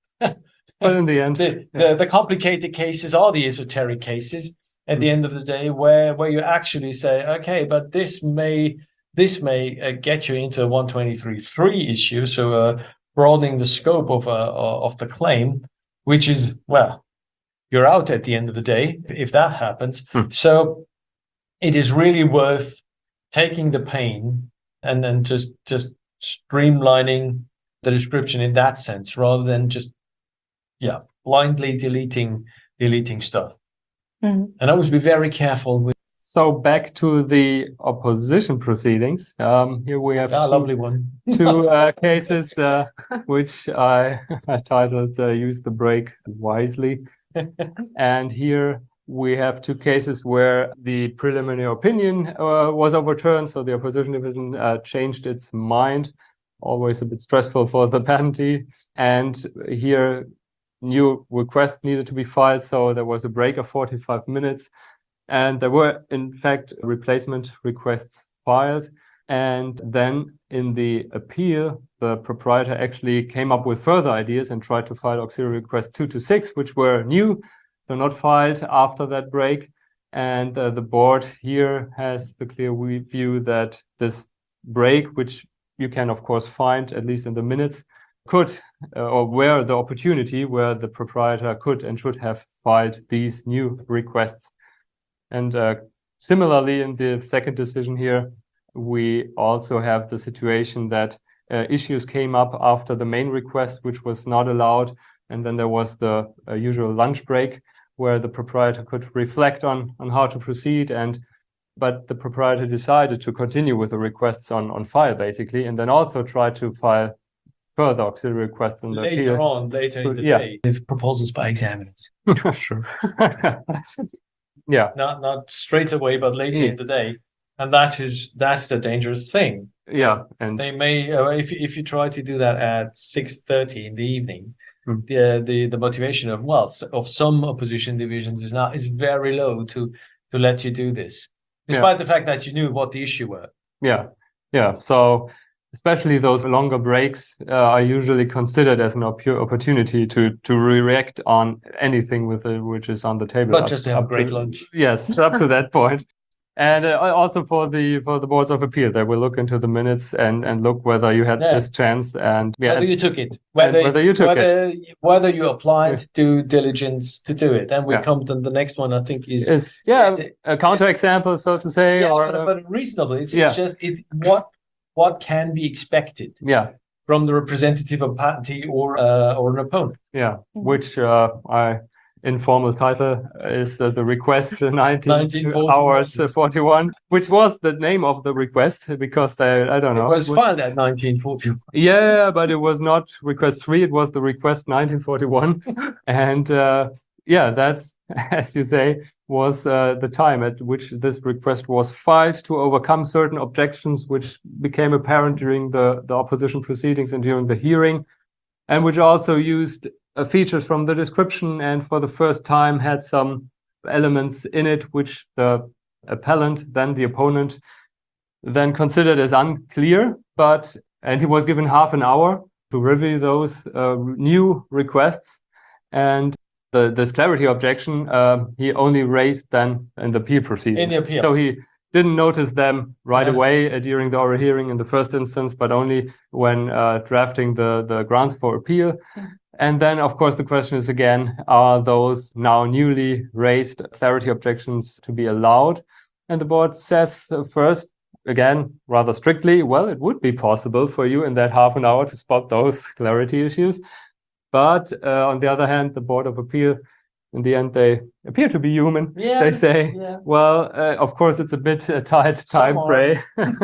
S1: But in the end,
S3: the, the the complicated cases are the esoteric cases at the end of the day, where where you actually say, okay, but this may this may uh, get you into a one twenty-three point three issue, so uh, broadening the scope of uh, of the claim, which is, well, you're out at the end of the day if that happens.
S1: Hmm.
S3: So it is really worth taking the pain and then just just streamlining the description in that sense, rather than just yeah blindly deleting deleting stuff.
S4: Mhm.
S3: And always be very careful with
S1: so back to the opposition proceedings. Um, here we have
S3: that
S1: two,
S3: lovely one.
S1: two uh, cases uh, which I, I titled uh, "Use the Break Wisely," and here we have two cases where the preliminary opinion uh, was overturned, so the opposition division uh, changed its mind. Always a bit stressful for the patentee, and here new request needed to be filed, so there was a break of forty-five minutes. And there were, in fact, replacement requests filed. And then in the appeal, the proprietor actually came up with further ideas and tried to file auxiliary requests two to six, which were new, so not filed after that break. And uh, the board here has the clear view that this break, which you can, of course, find at least in the minutes, could uh, or were the opportunity where the proprietor could and should have filed these new requests. And uh, similarly, in the second decision here, we also have the situation that uh, issues came up after the main request, which was not allowed. And then there was the uh, usual lunch break where the proprietor could reflect on, on how to proceed. And but the proprietor decided to continue with the requests on, on file, basically, and then also try to file further auxiliary requests in the
S3: Later
S1: appeal.
S3: on, later in the
S1: Yeah.
S3: day, with proposals by examiners.
S1: Sure. Yeah.
S3: Not not straight away, but later
S1: Yeah.
S3: in the day. And that is that is a dangerous thing.
S1: Yeah. And
S3: They may uh, if you- if you try to do that at six thirty in the evening,
S1: Hmm.
S3: the the the motivation of well s- of some opposition divisions is not is very low to to let you do this, despite the fact that you knew what the issue were.
S1: yeah. Yeah. So especially those longer breaks uh, are usually considered as an op- opportunity to to react on anything with it, which is on the table.
S3: But
S1: up-
S3: just to have a
S1: up
S3: great lunch.
S1: Yes, up to that point. And uh, also for the for the boards of appeal, they will look into the minutes and and look whether you had
S3: Yeah.
S1: this chance and yeah,
S3: Whether you took it, whether
S1: whether you took
S3: whether, whether you applied
S1: Yeah.
S3: due diligence to do it. And we
S1: Yeah.
S3: come to the next one. I think is
S1: is yeah
S3: is it-
S1: a counterexample, so to say,
S3: yeah,
S1: or
S3: but,
S1: uh,
S3: but reasonable. It's,
S1: yeah.
S3: it's just it what what can be expected
S1: yeah.
S3: from the representative of patentee or uh, or an opponent.
S1: Yeah,
S4: Mhm.
S1: which uh, I informal title is uh, the request uh, nineteen,
S3: nineteen forty-one.
S1: hours uh, forty-one, which was the name of the request because they I don't
S3: It
S1: know.
S3: was filed at nineteen forty.
S1: Yeah, but it was not request three; it was the request nineteen forty-one, and uh, yeah, that's as you say was uh, the time at which this request was filed to overcome certain objections which became apparent during the the opposition proceedings and during the hearing, and which also used uh, features from the description and for the first time had some elements in it which the appellant, then the opponent, then considered as unclear, but and he was given half an hour to review those uh, new requests, and the this clarity objection uh, he only raised then in the appeal proceedings.
S3: In the appeal.
S1: So he didn't notice them right
S3: Yeah.
S1: away uh, during the oral hearing in the first instance, but only when uh, drafting the the grounds for appeal.
S4: Yeah.
S1: And then, of course, the question is again, are those now newly raised clarity objections to be allowed? And the board says uh, first, again, rather strictly, well, it would be possible for you in that half an hour to spot those clarity issues. But uh, on the other hand, the Board of Appeal, in the end, they appear to be human.
S3: Yeah,
S1: They say,
S3: yeah.
S1: well, uh, of course, it's a bit a tight time
S3: Some are.
S1: frame.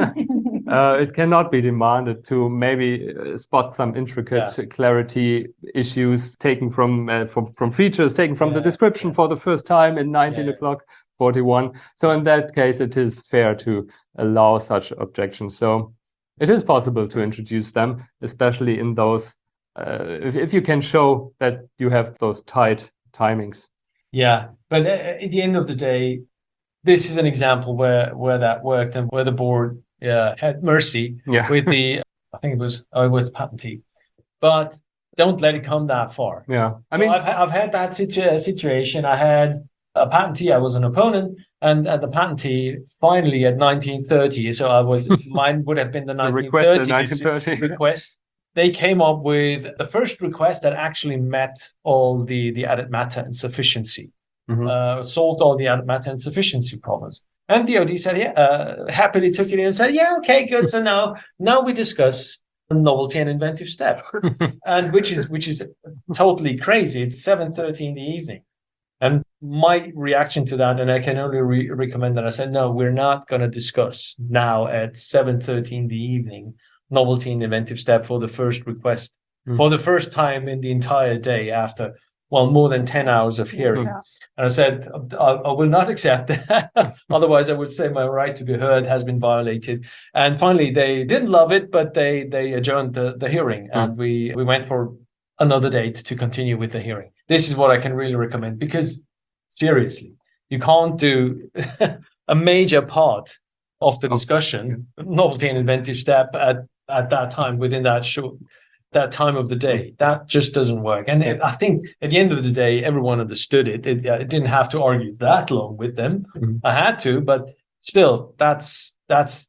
S1: uh, it cannot be demanded to maybe uh, spot some intricate
S3: Yeah.
S1: clarity issues taken from, uh, from from features taken from the
S3: Yeah,
S1: description
S3: yeah.
S1: for the first time in nineteen
S3: Yeah.
S1: o'clock forty-one. So in that case, it is fair to allow such objections. So it is possible to introduce them, especially in those, uh, if, if you can show that you have those tight timings.
S3: Yeah, but at the end of the day, this is an example where where that worked and where the board yeah, had mercy
S1: yeah.
S3: with the, I think it was, oh, it was the patentee. But don't let it come that far.
S1: Yeah, I
S3: so
S1: mean,
S3: I've, I've had that situ- situation. I had a patentee, I was an opponent, and, and the patentee finally at nineteen thirty, so I was, mine would have been the nineteen thirty,
S1: the nineteen thirty
S3: request. They came up with the first request that actually met all the, the added matter and sufficiency, mm-hmm. uh, solved all the added matter and sufficiency problems. And D O D said, yeah, uh, happily took it in and said, yeah, okay, good. So now, now we discuss a novelty and inventive step, and which is which is totally crazy. It's seven thirty in the evening, and my reaction to that, and I can only re- recommend that. I said, no, we're not going to discuss now at seven thirty in the evening novelty and inventive step for the first request mm. for the first time in the entire day after. Well, more than ten hours of hearing. Yeah. And I said, I, I will not accept that. Otherwise, I would say my right to be heard has been violated. And finally, they didn't love it, but they they adjourned the, the hearing. Mm. And we, we went for another date to continue with the hearing. This is what I can really recommend, because seriously, you can't do a major part of the discussion, oh. novelty and inventive step at, at that time within that short that time of the day. That just doesn't work. And it, I think at the end of the day, everyone understood it. It, it didn't have to argue that long with them. Mm-hmm. I had to, but still, that's that's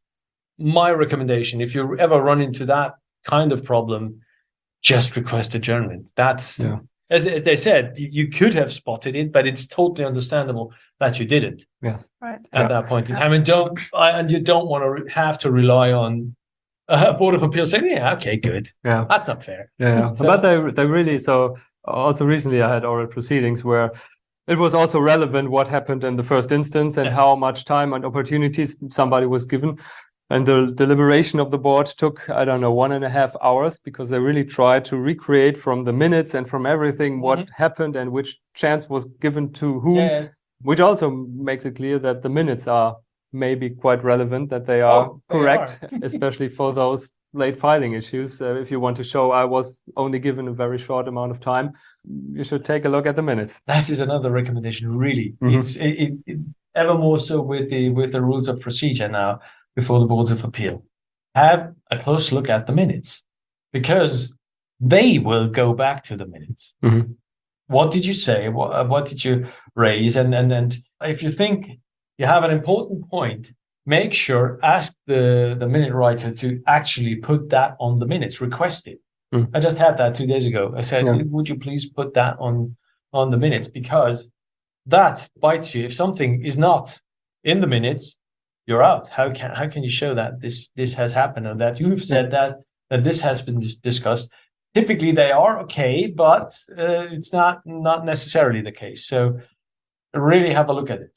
S3: my recommendation. If you ever run into that kind of problem, just request adjournment. That's, yeah. as, as they said, you, you could have spotted it, but it's totally understandable that you didn't.
S1: Yes,
S3: right. At yeah. that point in time. And, don't, I, and you don't want to re- have to rely on Uh, Board of Appeal saying, yeah, okay, good. Yeah, that's not fair.
S1: Yeah, so, but they they really so. Also, recently I had oral proceedings where it was also relevant what happened in the first instance and yeah. how much time and opportunities somebody was given, and the deliberation of the board took I don't know one and a half hours because they really tried to recreate from the minutes and from everything mm-hmm. what happened and which chance was given to whom, yeah. which also makes it clear that the minutes are maybe quite relevant, that they are oh, they correct, are. Especially for those late filing issues. Uh, if you want to show I was only given a very short amount of time, you should take a look at the minutes.
S3: That is another recommendation, really. Mm-hmm. It's it, it, it, ever more so with the with the rules of procedure now before the Boards of Appeal. Have a close look at the minutes, because they will go back to the minutes. Mm-hmm. What did you say? What, what did you raise? And, and, and if you think you have an important point, make sure, ask the, the minute writer to actually put that on the minutes, request it. Mm. I just had that two days ago. I said, yeah. would you please put that on, on the minutes? Because that bites you. If something is not in the minutes, you're out. How can how can you show that this this has happened and that you've said that, that this has been discussed? Typically they are okay, but uh, it's not, not necessarily the case. So really have a look at it.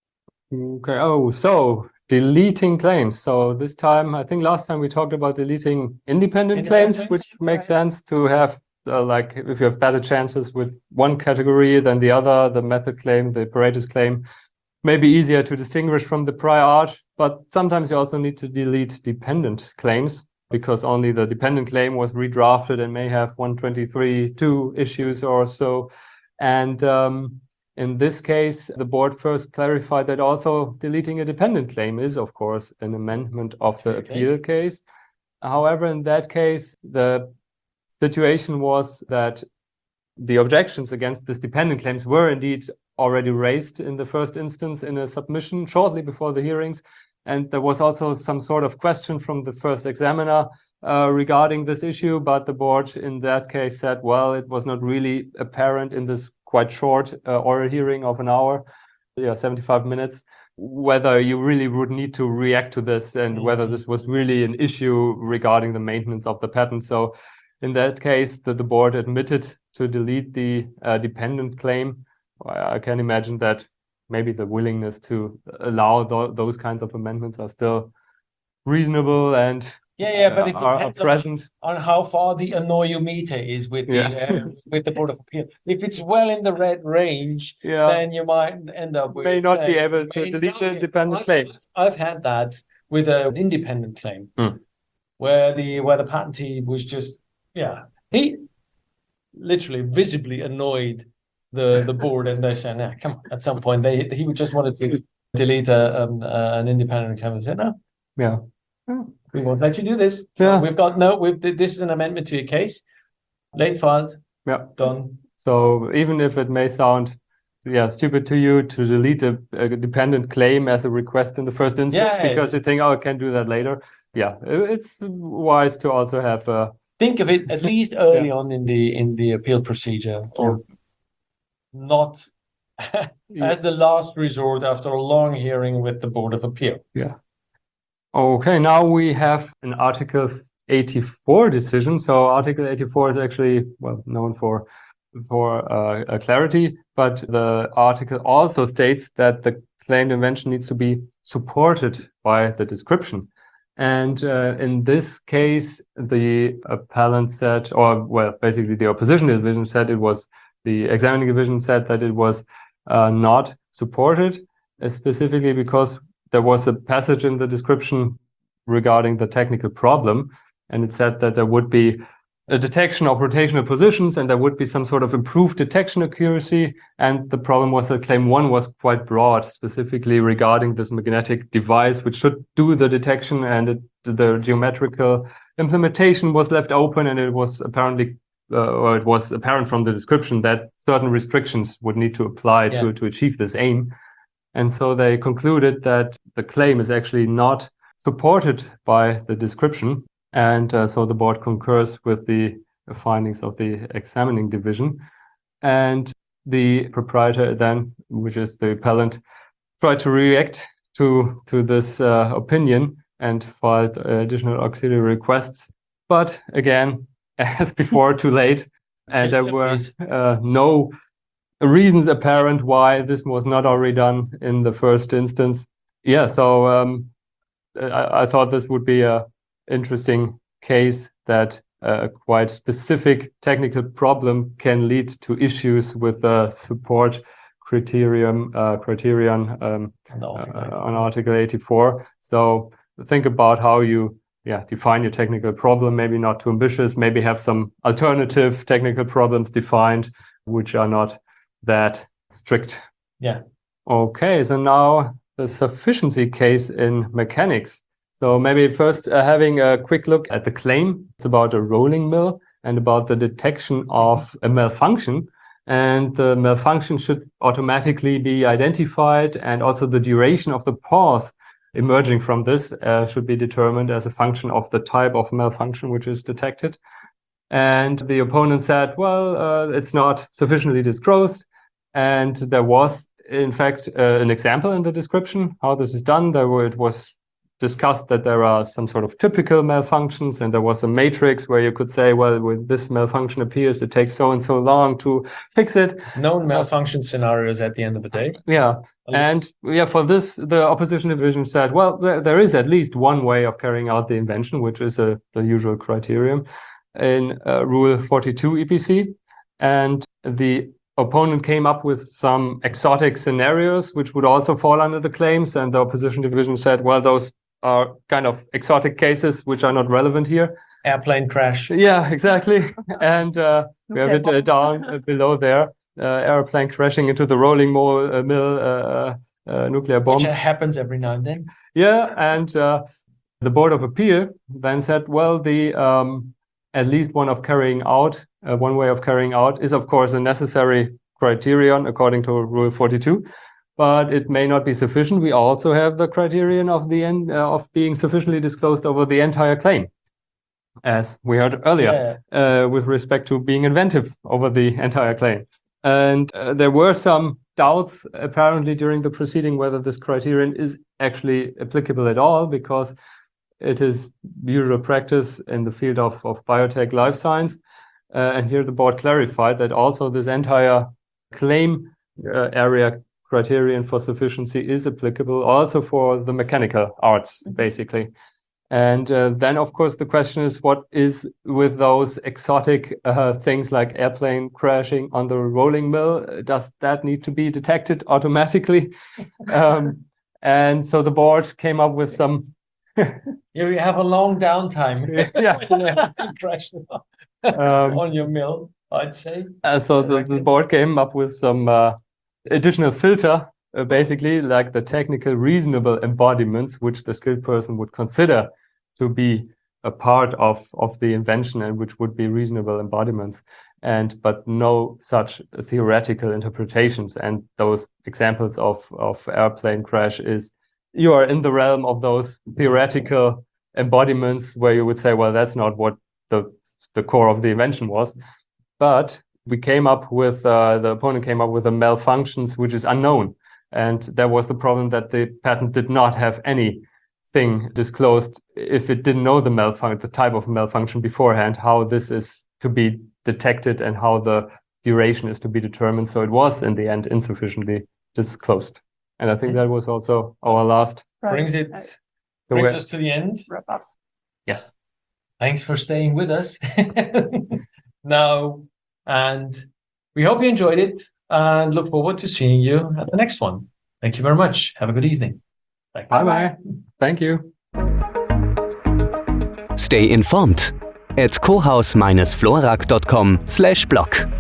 S1: Okay. Oh, so deleting claims. So this time, I think last time we talked about deleting independent, independent claims, claims, which right. makes sense to have, uh, like, if you have better chances with one category than the other, the method claim, the apparatus claim, maybe easier to distinguish from the prior art. But sometimes you also need to delete dependent claims because only the dependent claim was redrafted and may have one twenty-three two issues or so. And um, in this case, the board first clarified that also deleting a dependent claim is, of course, an amendment of the appeal case. case. However, in that case, the situation was that the objections against this dependent claims were indeed already raised in the first instance in a submission shortly before the hearings. And there was also some sort of question from the first examiner uh, regarding this issue, but the board in that case said, well, it was not really apparent in this quite short uh, oral hearing of an hour, yeah, seventy-five minutes, whether you really would need to react to this and mm-hmm. whether this was really an issue regarding the maintenance of the patent. So in that case, the, the board admitted to delete the uh, dependent claim. I can imagine that maybe the willingness to allow th- those kinds of amendments are still reasonable and
S3: yeah, yeah, but it
S1: are,
S3: depends
S1: are present
S3: on, on how far the annoyometer is with the yeah. uh, with the Board of Appeal. If it's well in the red range, yeah. then you might end up with
S1: may not
S3: uh,
S1: be able to delete a dependent
S3: I've,
S1: claim.
S3: I've had that with an independent claim. Mm. where the where the patentee was just yeah he literally visibly annoyed the the board, and they said, "Nah, come on." At some point, they he just wanted to delete a, um, uh, an independent account and said, "No,
S1: Yeah.
S3: we won't let you do this.
S1: Yeah.
S3: We've got no. We've this is an amendment to your case. Late filed.
S1: Yeah.
S3: Done."
S1: So even if it may sound, yeah, stupid to you to delete a, a dependent claim as a request in the first instance
S3: Yeah,
S1: because you think, oh, I can do that later. Yeah, it's wise to also have a.
S3: Think of it at least early
S1: Yeah.
S3: on in the in the appeal procedure, or not as the last resort after a long hearing with the Board of Appeal.
S1: Yeah. Okay, now we have an Article eighty-four decision. So Article eighty-four is actually, well, known for for uh, uh, clarity, but the article also states that the claimed invention needs to be supported by the description. And uh, in this case, the appellant said, or well, basically the opposition division said it was, the examining division said that it was uh, not supported, uh, specifically because there was a passage in the description regarding the technical problem, and it said that there would be a detection of rotational positions and there would be some sort of improved detection accuracy. And the problem was that claim one was quite broad, specifically regarding this magnetic device, which should do the detection, and it, the geometrical implementation was left open, and it was apparently, uh, or it was apparent from the description that certain restrictions would need to apply yeah. to, to achieve this aim. And so they concluded that the claim is actually not supported by the description. And uh, so the board concurs with the findings of the examining division. And the proprietor then, which is the appellant, tried to react to, to this uh, opinion and filed uh, additional auxiliary requests. But again, as before, too late. And there were uh, no reasons apparent why this was not already done in the first instance. Yeah, so um, I, I thought this would be a interesting case that a quite specific technical problem can lead to issues with the support criterion uh, criterion um, on, Article uh, on Article eighty-four. So think about how you yeah define your technical problem. Maybe not too ambitious. Maybe have some alternative technical problems defined which are not that strict.
S3: Yeah.
S1: Okay. So now the sufficiency case in mechanics. So maybe first uh, having a quick look at the claim. It's about a rolling mill and about the detection of a malfunction. And the malfunction should automatically be identified, and also the duration of the pause emerging from this uh, should be determined as a function of the type of malfunction which is detected. And the opponent said, well, uh, it's not sufficiently disclosed. And there was, in fact, uh, an example in the description how this is done. There were, it was discussed that there are some sort of typical malfunctions, and there was a matrix where you could say, well, when this malfunction appears, it takes so and so long to fix it.
S3: Known malfunction scenarios at the end of the day.
S1: Yeah. And yeah, for this, the opposition division said, well, there, there is at least one way of carrying out the invention, which is a, the usual criterion in uh, Rule forty-two E P C. And the opponent came up with some exotic scenarios, which would also fall under the claims. And the opposition division said, well, those are kind of exotic cases which are not relevant here.
S3: Airplane crash.
S1: Yeah, exactly. And uh, we have it uh, down uh, below there. Uh, airplane crashing into the rolling mill, uh, mill uh, uh, nuclear bomb.
S3: Which happens every now and then.
S1: Yeah, and uh, the Board of Appeal then said, well, the um, at least one of carrying out, uh, one way of carrying out is, of course, a necessary criterion according to Rule forty-two. But it may not be sufficient. We also have the criterion of the end uh, of being sufficiently disclosed over the entire claim, as we heard earlier, yeah. uh, with respect to being inventive over the entire claim. And uh, there were some doubts apparently during the proceeding whether this criterion is actually applicable at all, because it is usual practice in the field of, of biotech life science. Uh, and here the board clarified that also this entire claim uh, area criterion for sufficiency is applicable also for the mechanical arts, basically. And uh, then, of course, the question is, what is with those exotic uh, things like airplane crashing on the rolling mill? Does that need to be detected automatically? um, and so the board came up with some
S3: You have a long downtime.
S1: Yeah, yeah.
S3: Crash
S1: Um,
S3: on your mill, I'd say.
S1: Uh, so the, the board came up with some uh, additional filter, uh, basically like the technical reasonable embodiments, which the skilled person would consider to be a part of, of the invention and which would be reasonable embodiments, and but no such theoretical interpretations. And those examples of, of airplane crash is you are in the realm of those theoretical embodiments where you would say, well, that's not what the the core of the invention was. But we came up with, uh, the opponent came up with a malfunctions which is unknown. And there was the problem that the patent did not have anything disclosed if it didn't know the malfunction, the type of malfunction beforehand, how this is to be detected and how the duration is to be determined. So it was in the end insufficiently disclosed. And I think that was also our last.
S4: Right.
S3: Brings it
S4: Right.
S1: So
S3: brings
S1: we're-
S3: us to the end.
S4: Wrap up.
S1: Yes.
S3: Thanks for staying with us. Now, and we hope you enjoyed it and look forward to seeing you at the next one. Thank you very much. Have a good evening. Thanks.
S1: Bye bye. Thank you.
S2: Stay informed at cohaus dash florak dot com slash blog.